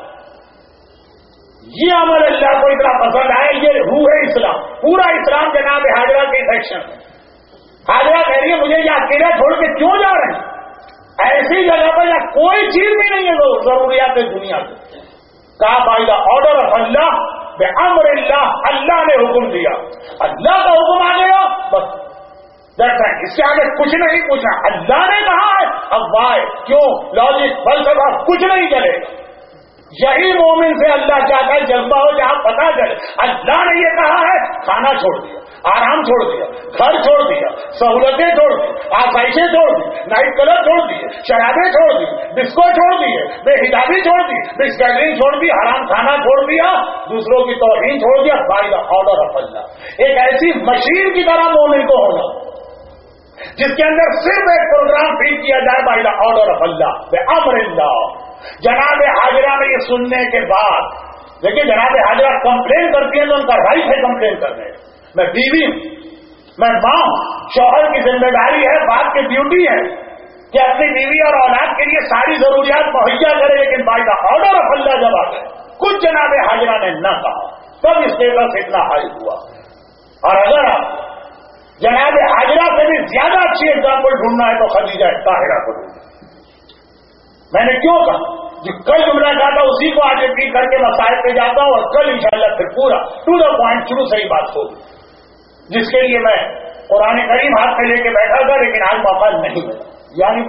یہ عمل اللہ کو اتنا پسند آئے, یہ روح ہے اسلام. پورا اسلام جناب حاجرہ کے سیکشن میں. حاجرہ کہہ رہی ہے مجھے یہ اکیلا چھوڑ کے کیوں جا رہے ہیں, ایسی جگہ پر یا کوئی چیز بھی نہیں ہے ضروریات دنیا کی. کہا by the order of Allah, بامر اللہ, اللہ نے حکم دیا, اللہ کا حکم آ گیا, بس. اس سے آگے کچھ نہیں پوچھا, اللہ نے کہا ہے, اب وائے, کیوں, لاجک, فلسفہ کچھ نہیں چلے گا. یہی مومن سے اللہ چاہتا ہے جذبہ ہو جہاں پتا چلے. اللہ نے یہ کہا ہے, کھانا چھوڑ دیا, آرام چھوڑ دیا, گھر چھوڑ دیا, سہولتیں چھوڑ دی, آسائشیں چھوڑ دی, نائٹ کلر چھوڑ دیے, شرابیں چھوڑ دی, ڈسکو چھوڑ دیے, بے حجابی چھوڑ دی, بسکیٹرنگ چھوڑ دی, حرام کھانا چھوڑ دیا, دوسروں کی توہین چھوڑ دیا. By the order of Allah. ایک ایسی مشین کی طرح مومن کو ہونا جس کے اندر صرف ایک پروگرام فیڈ کیا جائے, by the order of Allah, بامر اللہ. جناب حاجرہ نے یہ سننے کے بعد, دیکھیے جناب حاجرہ کمپلین کرتی ہیں تو ان کا رائٹ ہے کمپلین کرنے. میں بیوی ہوں, میں ماں ہوں, شوہر کی ذمہ داری ہے, باپ کی ڈیوٹی ہے کہ اپنی بیوی اور اولاد کے لیے ساری ضروریات مہیا کرے. لیکن by the order of Allah جب آ گئے, کچھ جناب حاجرہ نے نہ کہا, تب اسٹیٹس اتنا ہائی ہوا. اور اگر آپ جناب حاجرہ سے بھی زیادہ اچھی ایگزامپل ڈھونڈنا ہے تو خدیجہ طاہرہ کو ڈھونڈنا. میں نے کیوں کہا جو کل جملہ چاہتا اسی کو آگے پی کر کے مسائل پہ جاتا ہوں, اور کل انشاءاللہ پھر پورا ٹو دا پوائنٹ شروع صحیح بات ہوگی, جس کے لیے میں قرآن کریم ہاتھ میں لے کے بیٹھا تھا, لیکن آج موقع نہیں ملا. یعنی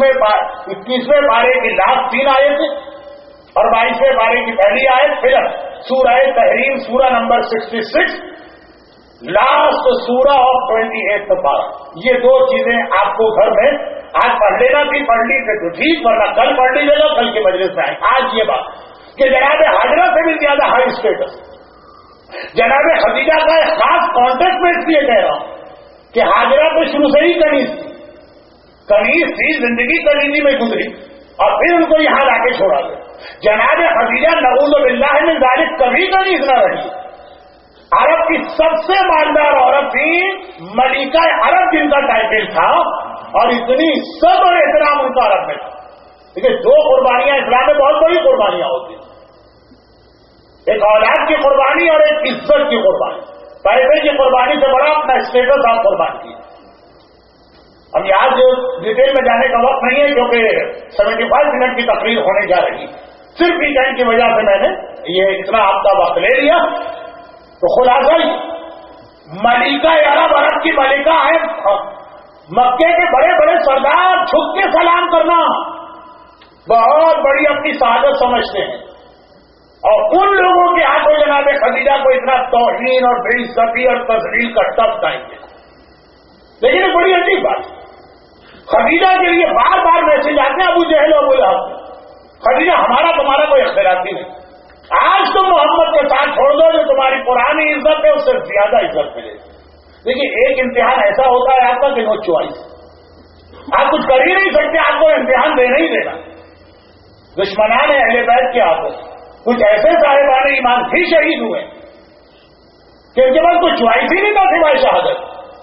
21ویں پارے کی لاسٹ 3 آیتیں اور 22ویں پارے کی پہلی آیت, پھر سورہ تحریم سورہ نمبر 66 لاسٹ سورہ اور 28 پارہ. یہ دو چیزیں آپ کو گھر میں آج پڑھ لینا تھی، پڑھ لی تھے تو ٹھیک، ورنہ کل پڑھ لیجیے گا، کل کے مجلس میں آئے. آج یہ بات کہ جناب حاجرہ سے بھی زیادہ ہائی اسٹیٹس جناب خدیجہ کا ایک خاص کانٹیکٹ میں اس لیے کہہ رہا ہوں کہ حاجرہ تو شروع سے ہی کنیز تھی، زندگی کنیزی میں گزری اور پھر ان کو یہاں لا کے چھوڑا گیا. جناب خدیجہ نعوذ باللہ من ذالک کبھی کنیز نہ رہی. عرب کی سب سے مالدار عورت تھی، ملکہ عرب جن کا ٹائٹل تھا، اور اتنی سب اور احترام ان کا عرب میں تھا. دیکھیے دو قربانیاں اسلام میں بہت بڑی قربانیاں ہوتی ہیں، ایک اولاد کی قربانی اور ایک عزت کی قربانی. پیسے کی قربانی سے بڑا اپنا اسٹیٹس آپ قربان کیے. اب یہاں جو ڈیٹیل میں جانے کا وقت نہیں ہے کیونکہ 75 منٹ کی تقریر ہونے جا رہی، صرف ویکینڈ کی وجہ سے میں نے یہ اتنا آپ کا وقت لے لیا. تو خلاصہ ملکہ عرب کی ملکہ ہے، مکے کے بڑے بڑے سردار جھک کے سلام کرنا بہت بڑی اپنی سعادت سمجھتے ہیں، اور ان لوگوں کے ہاتھوں جناب خدیجہ کو اتنا توہین اور بے عزتی اور تذلیل کا ٹپ ٹائم دے. لیکن ایک بڑی عجیب بات، خدیجہ کے لیے بار بار میسج آتے ہیں ابو جہل اور ابو لہب. خدیجہ ہمارا تمہارا کوئی اختلافی نہیں، آج تم محمد کے ساتھ چھوڑ دو، جو تمہاری پرانی عزت ہے اس سے زیادہ عزت ملے. دیکھیے ایک امتحان ایسا ہوتا ہے آپ کا کہ نو چوائس، آپ کچھ کر ہی نہیں سکتے، آپ کو امتحان دینا ہی دینا. دشمنان اہل بیت کے ہاتھوں کچھ ایسے صاحبان ایمان بھی شہید ہوئے کہ ان کے پاس کوئی چوائس ہی نہیں تھا سوائے شہادت.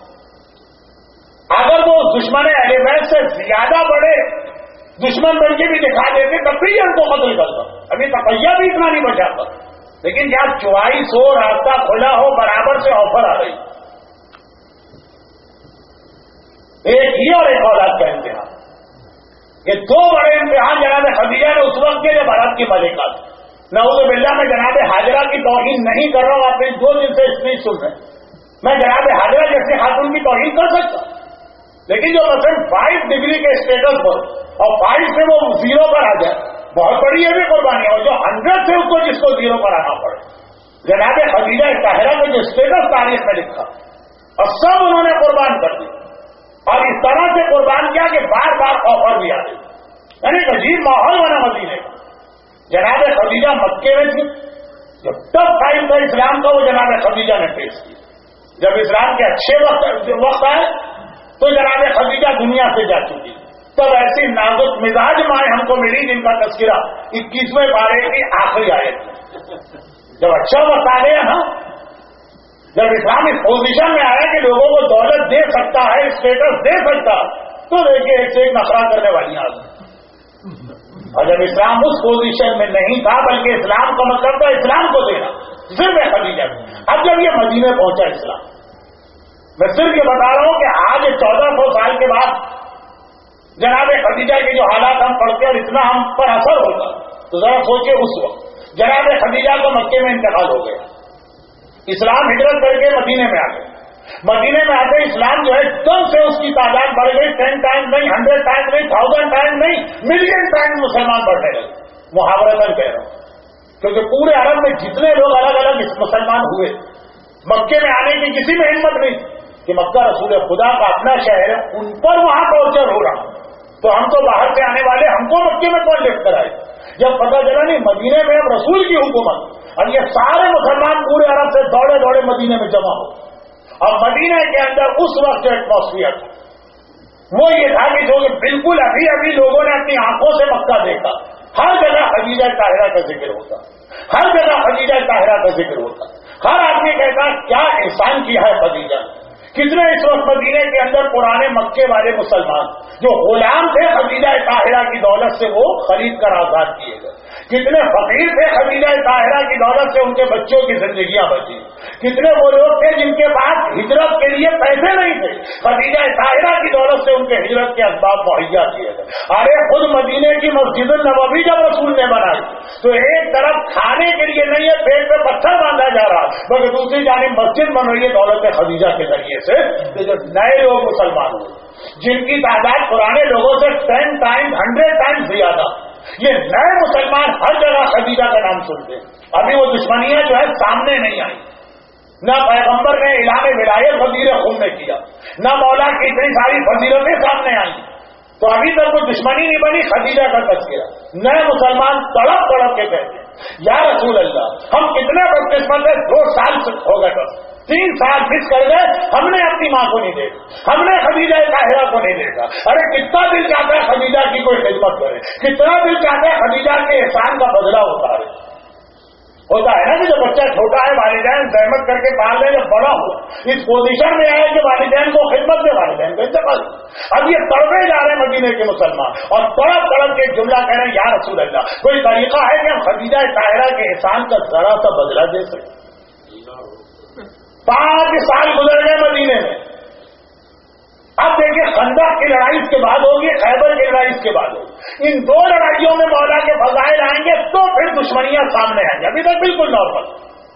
اگر وہ دشمن اہل بیت سے زیادہ بڑے دشمن بن کے بھی دکھا دیتے تب بھی ان کو قتل کرتا. ابھی تقیہ بھی اتنا نہیں بچا تھا، لیکن جب چوائس ہو، راستہ کھلا ہو، برابر سے آفر آ رہی، ایک ہی اور ایک اولاد کا امتحان. یہ دو بڑے امتحان جناب خدیجہ نے اس وقت کے جب عرب کی ملکہ تھی. نعوذ باللہ میں جناب حاجرہ کی توہین نہیں کر رہا ہوں، آپ اس 2 دن سے اسپیچ سن رہے ہیں. میں جناب حاجرہ جیسے خاتون کی توہین کر سکتا، لیکن جو مثلا 5 ڈگری کے اسٹیٹس پر اور 5 سے وہ 0 پر آ جائے، بہت بڑی یہ بھی قربانی ہے. اور جو 100 سے اس کو جس کو 0 پر آنا پڑے، جناب خدیجہ طاہرہ کا جو اسٹیٹس تاریخ میں لکھا اور سب انہوں نے قربان کر دی، اور اس طرح سے قربان کیا کہ بار بار آفر بھی آ گئی. یعنی ایک عجیب ماحول بنا مدینے کا. جناب خدیجہ مکے میں تھی، جب ٹف ٹائم تھا اسلام کا وہ جناب خدیجہ نے فیس کیا. جب اسلام کے اچھے وقت آئے تو جناب خدیجہ دنیا سے جا چکی. تب ایسی نازک مزاج مائیں ہم کو ملی جن کا تذکرہ 21ویں پارے کی آخری آیت. جب اچھا وقت آ گیا نا، جب اسلام اس پوزیشن میں آیا کہ لوگوں کو دولت دے سکتا ہے، اسٹیٹس دے سکتا، تو دیکھیے ایک سے ایک نخرہ کرنے والی آ گئی. اور جب اسلام اس پوزیشن میں نہیں تھا، بلکہ اسلام کا مطلب تھا اسلام کو دینا، صرف خدیجہ. اب جب یہ مدینے پہنچا اسلام، میں صرف یہ بتا رہا ہوں کہ آج 1400 سال کے بعد جناب خدیجہ کے جو حالات ہم پڑھتے اور اتنا ہم پر اثر ہوتا، تو ذرا سوچیں اس وقت جناب خدیجہ کو مکے میں انتقال ہو گیا، اسلام ہجرت کر کے مدینے میں آ گئے. مدینے میں آتے اسلام جو ہے دم سے اس کی تعداد بڑھ گئی. 10 ٹائم نہیں، 100 ٹائم نہیں، 1000 ٹائم نہیں، ملین ٹائم مسلمان بڑھنے لگے. محاورتاً کہہ رہا ہوں کیونکہ پورے عرب میں جتنے لوگ الگ الگ مسلمان ہوئے، مکے میں آنے کی کسی میں ہمت نہیں کہ مکہ رسول خدا کا اپنا شہر ہے، ان پر وہاں ٹارچر ہو رہا، تو ہم تو باہر سے آنے والے، ہم کو مکے میں کون لفٹ کرائے. جب پتہ چلا نہیں مدینے میں اب رسول کی حکومت، اور یہ سارے مسلمان پورے عرب سے دوڑے دوڑے مدینے میں جمع ہو. اور مدینے کے اندر اس وقت جو ایٹماسفیئر تھا وہ یہ تھا کہ جو بالکل ابھی ابھی لوگوں نے اپنی آنکھوں سے مکہ دیکھا، ہر جگہ خدیجہ طاہرہ کا ذکر ہوتا، ہر جگہ خدیجہ طاہرہ کا ذکر ہوتا. ہر آدمی کہتا کیا احسان کیا ہے خدیجہ. کتنے اس وقت مدینے کے اندر پرانے مکے والے مسلمان جو غلام تھے خدیجہ طاہرہ کی دولت سے وہ خرید کر آزاد کیے گئے. کتنے فقیر تھے خدیجہ طاہرہ کی دولت سے ان کے بچوں کی زندگیاں بچی. کتنے وہ لوگ تھے جن کے پاس ہجرت کے لیے پیسے نہیں تھے، خدیجہ طاہرہ کی دولت سے ان کے ہجرت کے اسباب مہیا کیے گئے. ارے خود مدینے کی مسجد النبوی جب رسول نے بنائی تو ایک طرف کھانے کے لیے نہیں ہے، پیٹ پہ پتھر باندھا جا رہا، مگر دوسری جانب مسجد بن رہی ہے دولت خدیجہ کے ذریعے سے. جو نئے لوگ مسلمان ہوئے جن کی تعداد پرانے لوگوں سے 10 ٹائم 100 ٹائم زیادہ، یہ نئے مسلمان ہر جگہ خدیجہ کا نام سنتے ہیں. ابھی وہ دشمنیاں جو ہے سامنے نہیں آئی. نہ پیغمبر نے اعلان ولایت وزیر خون نے کیا, نہ مولا کی اتنی ساری فضیلتیں سامنے آئی, تو ابھی تک کوئی دشمنی نہیں بنی. خدیجہ کا تذکرہ نئے مسلمان تڑپ تڑپ کے کہتے ہیں یا رسول اللہ, ہم کتنے بدقسمت ہیں, 2 سال ہو گئے, بس 3 سال مس کر گئے, ہم نے اپنی ماں کو نہیں دیکھا, ہم نے خدیجہ طاہرہ کو نہیں دیکھا. ارے کتنا دل چاہتا ہے خدیجہ کی کوئی خدمت کرے, کتنا دل چاہتا ہے خدیجہ کے احسان کا بدلہ اتارے. ہوتا ہے نا کہ جب بچہ چھوٹا ہے والدین زحمت کر کے پال لیں, جب بڑا ہو اس پوزیشن میں آئے کہ والدین کو خدمت دے, والدین کو انتقال. اب یہ تڑپے جا رہے ہیں مدینے کے مسلمان, اور تڑپ تڑپ کے جملہ کہہ رہے ہیں یا رسول اللہ, کوئی طریقہ ہے کہ ہم خدیجہ طاہرہ کے احسان کا ذرا سا بدلہ دے سکیں؟ 5 سال گزر گئے مدینے میں. اب دیکھیے خندق کی لڑائی اس کے بعد ہوگی, خیبر کی لڑائی اس کے بعد ہوگی. ان 2 لڑائیوں میں مولا کے فضائل آئیں گے تو پھر دشمنیاں سامنے آئیں گی. ابھی تک بالکل نارمل.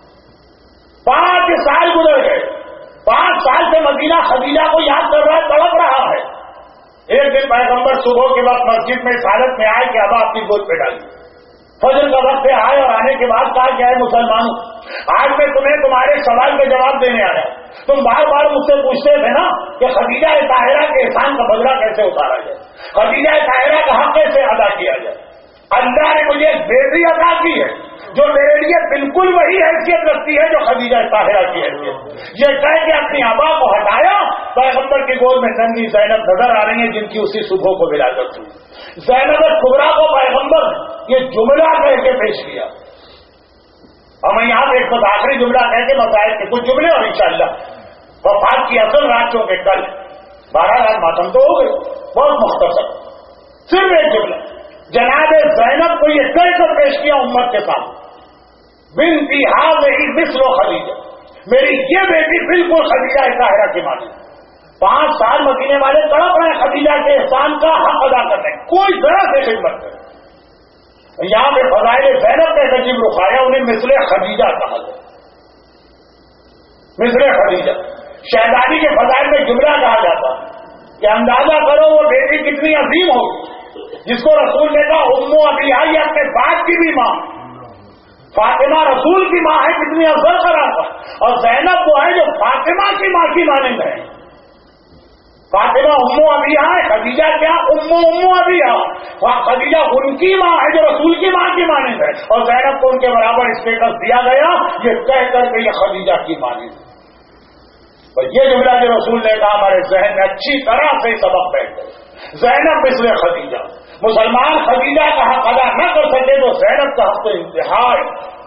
5 سال گزر گئے, 5 سال سے مدینہ خدیجہ کو یاد کر رہا ہے, تڑپ رہا ہے. ایک دن پیغمبر صبح کے وقت مسجد میں اس حالت میں آئے کہ ابا اپنی گود پہ ڈالی. فجر کا وقت آئے اور آنے کے بعد کہا کیا ہے مسلمانوں, آج میں تمہیں تمہارے سوال کے جواب دینے آیا. تم بار بار مجھ سے پوچھتے تھے نا کہ خدیجہ طاہرہ کے احسان کا بدلہ کیسے اتارا جائے, خدیجہ طاہرہ کا حق کیسے ادا کیا جائے. اللہ نے مجھے ایک بیٹی عطا کی ہے جو میرے لیے بالکل وہی حیثیت رکھتی ہے جو خدیجہ طاہرہ کی حیثیت. یہ کہہ کے اپنی آبا کو ہٹایا. پیغمبر کی گود میں ننھی زینب نظر آ رہی ہیں جن کی اسی صبح کو ولادت ہوئی. زینب کبریٰ کو پیغمبر یہ جملہ کہہ کے پیش کیا. اور میں یہاں پہ ایک بس آخری جملہ کہہ کے مسائل کے کچھ جملے, اور انشاءاللہ وفات کی اصل رات چوں کے کل 12 رات ماتم تو ہو گئے, بہت مختصر صرف ایک جملہ. جناب زینب کو یہ کہہ کر پیش کیا امت کے سامنے, بنتی ہاذہ مثل خدیجہ, میری یہ بیٹی بالکل خدیجہ طاہرہ کی مانی. 5 سال مدینے والے تڑپ رہے ہیں خدیجہ کے احسان کا حق ادا کرنے, کوئی ذرا سے خدمت کرے. یہاں پہ فضائل زینب کا عجیب رخ آیا, انہیں مثل خدیجہ کہا گیا. مثل خدیجہ شہزادی کے فضائل میں جملہ کہا جاتا کہ اندازہ کرو وہ بیٹی کتنی عظیم ہوگی جس کو رسول نے کہا امو ابیہا, یہ اپنے باپ کی بھی ماں. فاطمہ رسول کی ماں ہے, کتنی افضل قرار پر. اور زینب وہ ہے جو فاطمہ کی ماں کی مانند ہے. فاطمہ امو ابیہا ہے, خدیجہ کیا امو ابیہا, خدیجہ ان کی ماں ہے جو رسول کی ماں کی مانند ہے, اور زینب کو ان کے برابر اسٹیٹس دیا گیا یہ کہہ کر کے یہ خدیجہ کی مانند ہے. یہ جملہ جو رسول نے کہا ہمارے ذہن میں اچھی طرح سے سبق بیٹھ گئے. زینب مثل خدیجہ, مسلمان خدیجہ کا حق ادا نہ کر سکے تو زینب کا حق تو انتہائی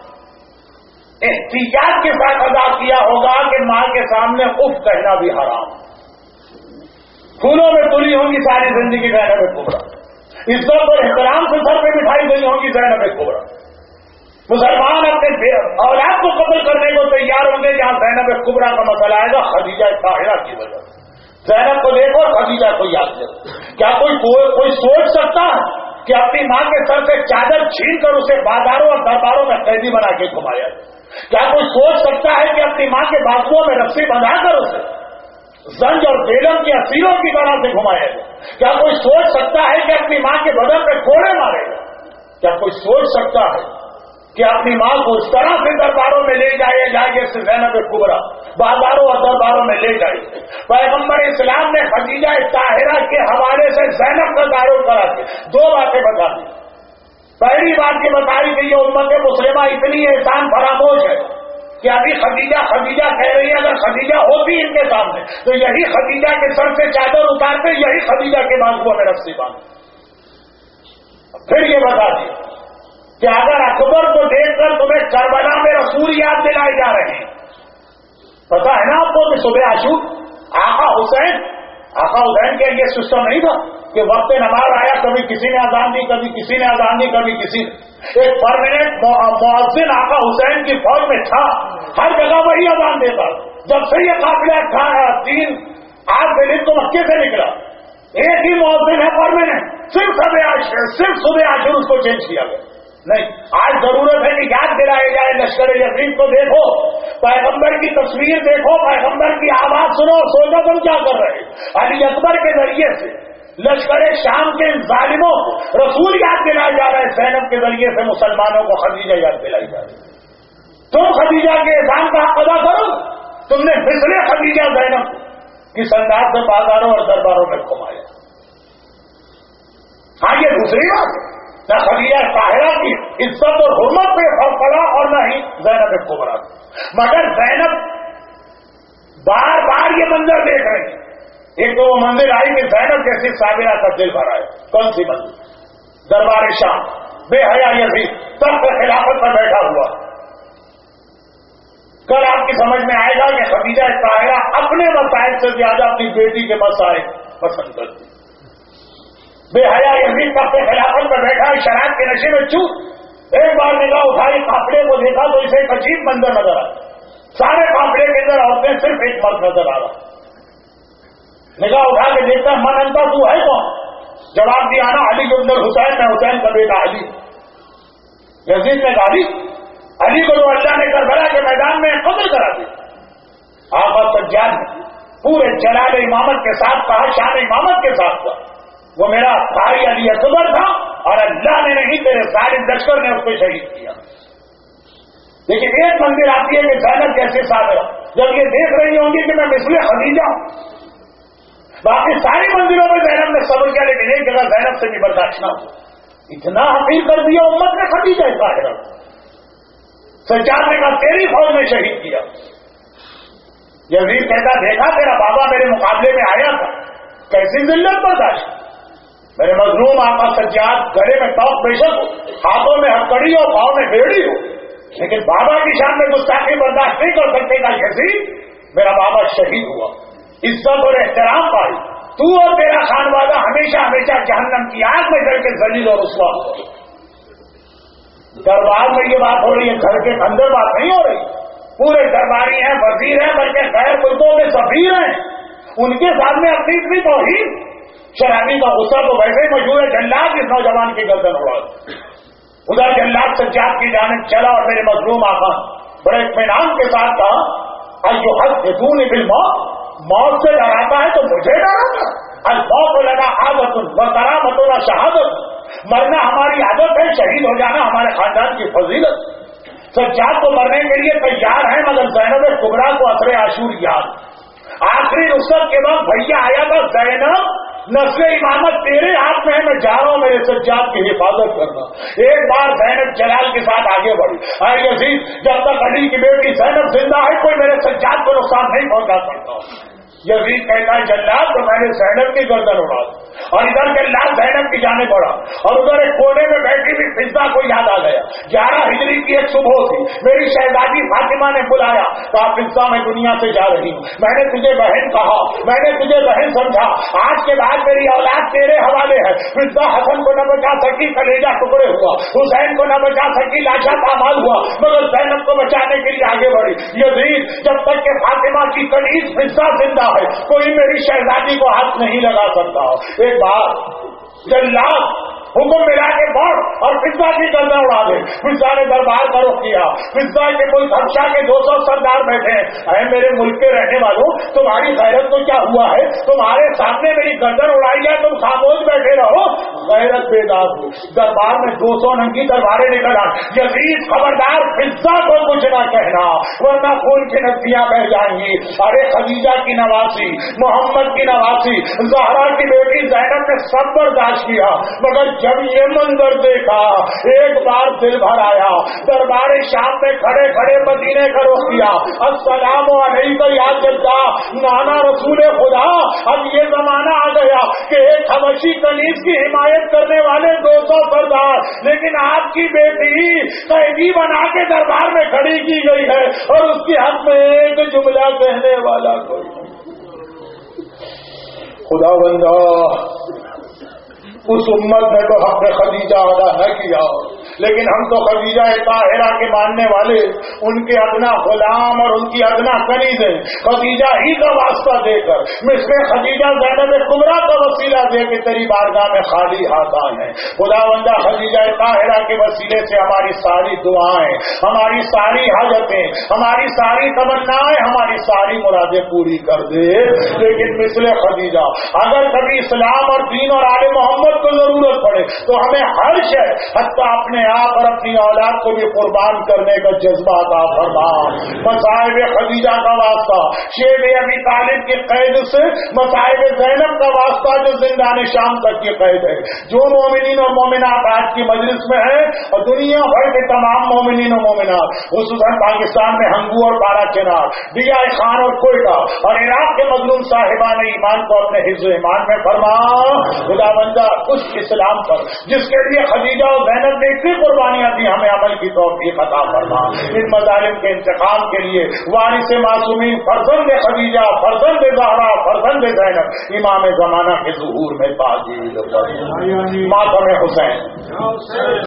احتیاط کے ساتھ ادا کیا ہوگا کہ ماں کے سامنے اف کہنا بھی حرام. پھولوں میں تلی ہوں گی ساری زندگی زینب کبریٰ, عزت اور احترام سے سر پہ بٹھائی گئی ہوں گی زینب کبریٰ. مسلمان اپنے اولاد کو قتل کرنے کو تیار ہوں گے جہاں زینب کبریٰ کا مسئلہ آئے گا خدیجہ طاہرہ کی وجہ سے. زینب کو دیکھو اور خدیجہ کو یاد کرو. کیا کوئی سوچ سکتا ہے کہ اپنی ماں کے سر سے چادر چھین کر اسے بازاروں اور درباروں میں قیدی بنا کے گھمایا جائے؟ کیا کوئی سوچ سکتا ہے کہ اپنی ماں کے بازوؤں میں رسی بندھا کر اسے زنج اور بیگم کی اسیروں کی طرح سے گھمایا جائے؟ کیا کوئی سوچ سکتا ہے کہ اپنی ماں کے بدن پہ کوڑے مارے گا؟ کیا کوئی سوچ سکتا ہے کہ اپنی ماں کو اس طرح سے درباروں میں لے جائے جیسے زینب کبریٰ بازاروں اور درباروں میں لے جائے؟ پیغمبر اسلام نے خدیجہ طاہرہ کے حوالے سے زینب کا تعارف کرا کے 2 باتیں بتا دی. پہلی بات یہ بتائی کہ یہ امت مسلمہ اتنی احسان فراموش ہے کہ ابھی خدیجہ کہہ رہی ہے, اگر خدیجہ ہوتی ان کے سامنے تو یہی خدیجہ کے سر سے چادر اتارتے, یہی خدیجہ کے بازوؤں میں رسی باندھتے. پھر یہ بتا دی کہ اگر اکبر کو دیکھ کر تمہیں کربلا میں رسول یاد دلائے جا رہے ہیں, پتا ہے نا آپ کو کہ صبح عاشور آقا حسین کے یہ سسٹم نہیں تھا کہ وقت نماز آیا کبھی کسی نے اذان دی, کبھی کسی نے اذان دی, کبھی کسی نے. ایک پرماننٹ مؤذن آقا حسین کی فوج میں تھا, ہر جگہ وہی اذان دیتا. جب سے یہ قافلہ 8 دن تو مکے سے نکلا, ایک ہی مؤذن ہے پرماننٹ, صرف صبح عاشور اس کو چینج کیا گیا. نہیں, آج ضرورت ہے کہ یاد دلائے جائے. لشکر یزید کو دیکھو, پیغمبر کی تصویر دیکھو, پیغمبر کی آواز سنو, سوچو تم کیا کر رہے. علی اکبر کے ذریعے سے لشکر شام کے ظالموں کو رسول یاد دلایا جا رہا ہے، زینب کے ذریعے سے مسلمانوں کو خدیجہ یاد دلائی جا رہی ہے۔ تم خدیجہ کے احسان کا حق ادا کرو، تم نے مثل خدیجہ زینب کس انداز سے بازاروں اور درباروں میں گھمایا۔ ہاں یہ دوسری بات ہے، نہ خدیجہ طاہرہ کی عزت اور حرمت پہ فرق پڑا اور نہ ہی زینب کبریٰ، مگر زینب بار بار یہ منظر دیکھ رہی ہے۔ ایک تو وہ منزل آئی کہ زینب جیسی صابرہ کا دل بھرا ہے، کون سی منزل؟ دربار شام، بے حیا یزید تخت خلافت پر بیٹھا ہوا۔ کل آپ کی سمجھ میں آئے گا کہ خدیجہ طاہرہ اپنے مسائل سے زیادہ اپنی بیٹی کے مسائل پسند کرتی۔ بے حیا یزید تخت خلافت پر بیٹھا ہے، شراب کے نشے میں چوت، ایک بار نگاہ اٹھائی قافلے کو دیکھا تو اسے ایک عجیب منظر نظر آیا، سارے قافلے کے اندر عورتیں، صرف ایک مرد نظر آ رہا۔ نگاہ اٹھا کے دیکھتا من انتا تو ہے کون؟ جواب دیا نا علی بن الحسین، میں حسین کا بیٹا علی۔ یزید نے کہا علی کو تو اللہ نے کربلا کے میدان میں قتل کرا دیا۔ آقا سجاد نے پورے جلال امامت کے ساتھ کہا، شان امامت کے ساتھ کہا، وہ میرا بھائی علی اکبر تھا اور اللہ نے نہیں، تیرے ظالم لشکر نے اس کو شہید کیا۔ لیکن ایک منزل آتی ہے کہ زینب جیسے صابرہ جب یہ دیکھ رہی ہوں گی کہ میں مثل خدیجہ ہوں، باقی ساری منزلوں میں زینب نے صبر کیا، لیکن ایک جگہ زینب سے بھی برداشت نہ ہو، اتنا حقیر کر دیا امت نے خدیجہ طاہرہ۔ سجاد نے کہا تیری فوج میں شہید کیا۔ یزید کہتا دیکھا تیرا بابا میرے مقابلے میں آیا تھا، کیسی ذلت برداشت۔ میرے مظلوم آقا سجاد گلے میں توق بیشک ہو، ہاتھوں میں ہتکڑی ہو، پاؤں میں بیڑی ہو، لیکن بابا کی شان میں گستاخی برداشت نہیں کر سکتے گا۔ یزید میرا بابا شہید ہوا، عزت اور احترام پائی، تو اور تیرا خانوادہ ہمیشہ ہمیشہ جہنم کی آگ میں جل کے ذلیل اور رسوا ہو۔ دربار میں یہ بات ہو رہی ہے، گھر کے اندر بات نہیں ہو رہی۔ پورے درباری ہیں، وزیر ہیں، بلکہ غیر ملکوں کے سفیر ہیں، ان کے سامنے اپنی اتنی توہین۔ شرابی کا غصہ تو ویسے ہی مشہور ہے، جلاد اس نوجوان کی گردن اڑا۔ ادھر جلاد سجاد کی جانب چلا اور میرے مظلوم آقا بڑے اطمینان کے ساتھ کہا ایھدون بالموت، موت سے ڈراتا ہے تو مجھے ڈراتا۔ الموت لنا عادت وکرامتنا شہادت، مرنا ہماری عادت ہے، شہید ہو جانا ہمارے خاندان کی فضیلت۔ سجاد کو مرنے کے لیے تیار ہے، مگر زینب کبریٰ کو اثر عاشور یاد۔ آخری رخصت کے بعد بھیا آیا تھا، زینب نسل امامت تیرے ہاتھ میں ہے، میں جا رہا ہوں میرے سجاد کی حفاظت کرنا۔ ایک بار زینب جلال کے ساتھ آگے بڑھی، اے یزید جب تک علی کی بیٹی زینب زندہ ہے کوئی میرے سجاد کو نقصان نہیں پہنچا سکتا۔ یزید کہتا ہے جلال تو میں نے زینب کی گردن اڑا دی، اور ادھر جلال زینب کی جانے پڑا، اور ادھر ایک کونے میں بیٹھی ہوئی فضہ کو یاد آ گیا۔ 11 ہجری کی ایک صبح تھی، میری شہزادی فاطمہ نے بلایا، کہا فضہ میں دنیا سے جا رہی ہوں، میں نے تجھے بہن کہا، میں نے تجھے بہن سمجھا، آج کے بعد میری اولاد تیرے حوالے ہے۔ فضہ حسن کو نہ بچا سکی، کلیجہ ٹکڑے ہوا، حسین کو نہ بچا سکی، لاشا پامال ہوا، مگر زینب کو بچانے کے لیے آگے بڑھی۔ یزید جب تک کہ فاطمہ کی کنیز فضہ زندہ ہے کوئی میری شہزادی کو ہاتھ نہیں لگا سکتا۔ ایک بار جلاد حکم ملا کے بڑھ اور فضہ کی گردن اڑا دے۔ فضہ نے دربار کا رخ کیا، فضہ کے ملک حبشہ کے 200 سردار بیٹھے ہیں۔ اے میرے ملک کے رہنے والوں، تمہاری غیرت کو کیا ہوا ہے؟ تمہارے سامنے میری گردن اڑائی ہے، تم خاموش بیٹھے رہو، غیرت بیدار ہو۔ دربار میں 200 ننگی درباریں نکل آئیں۔ یزید خبردار فضہ کو کچھ نہ کہنا ورنہ خون کی ندیاں بہ جائیں گی۔ ارے خدیجہ کی نواسی، محمد کی نواسی، زہرا کی بیٹی زینب نے سب برداشت کیا، مگر جب یہ منظر دیکھا ایک بار دل بھر آیا۔ دربار شام میں کھڑے کھڑے مدینے کا رخ کیا، السلام علیکم یا جدہ نانا رسول خدا۔ اب یہ زمانہ آ گیا کہ ایک حبشی کنیز کی حمایت کرنے والے 200 سردار، لیکن آپ کی بیٹی قیدی بنا کے دربار میں کھڑی کی گئی ہے اور اس کے حق میں ایک جملہ کہنے والا کوئی۔ خدا بندہ اس امت نے تو حق خدیجہ ادا نہ کیا، لیکن ہم تو خدیجہ طاہرہ کے ماننے والے، ان کے ادنا غلام اور ان کی ادنا کنیزیں خدیجہ ہی کا واسطہ دے کر، مثل خدیجہ زینب کبریٰ کا وسیلہ دے کے تیری بارگاہ میں خالی ہاتھ آئے ہیں۔ خداوندہ خدیجہ طاہرہ کے وسیلے سے ہماری ساری دعائیں، ہماری ساری حاجتیں، ہماری ساری تمنائیں، ہماری ساری مرادیں پوری کر دے۔ لیکن مثل خدیجہ اگر کبھی اسلام اور دین اور آل محمد کو ضرورت پڑے تو ہمیں ہر شے، حتیٰ اپنے آپ اور اپنی اولاد کو بھی قربان کرنے کا جذبہ عطا فرما۔ مصائب خدیجہ کا واسطہ، شیب ابی طالب کی قید سے مصائب زینب کا واسطہ جو زندان شام تک کی قید ہے، جو مومنین اور مومنات آج کی مجلس میں ہیں اور دنیا بھر کے تمام مومنین اور مومنات، خصوصاً پاکستان میں ہنگو اور بارہ چنار، ڈی آئی خان اور کوئٹہ اور عراق کے مظلوم صاحبان ایمان کو اپنے حفظ ایمان میں فرما۔ خداوندہ اس اسلام پر جس کے لیے خدیجہ اور زینب نے اتنی قربانیاں دی، ہمیں عمل کی توفیق عطا فرما۔ ان مظالم کے انتقام کے لیے وارث معصومین فرزند خدیجہ، فرزند زہرا، فرزند زینب، امام زمانہ کے ظہور میں تعجیل فرما۔ ماتم حسین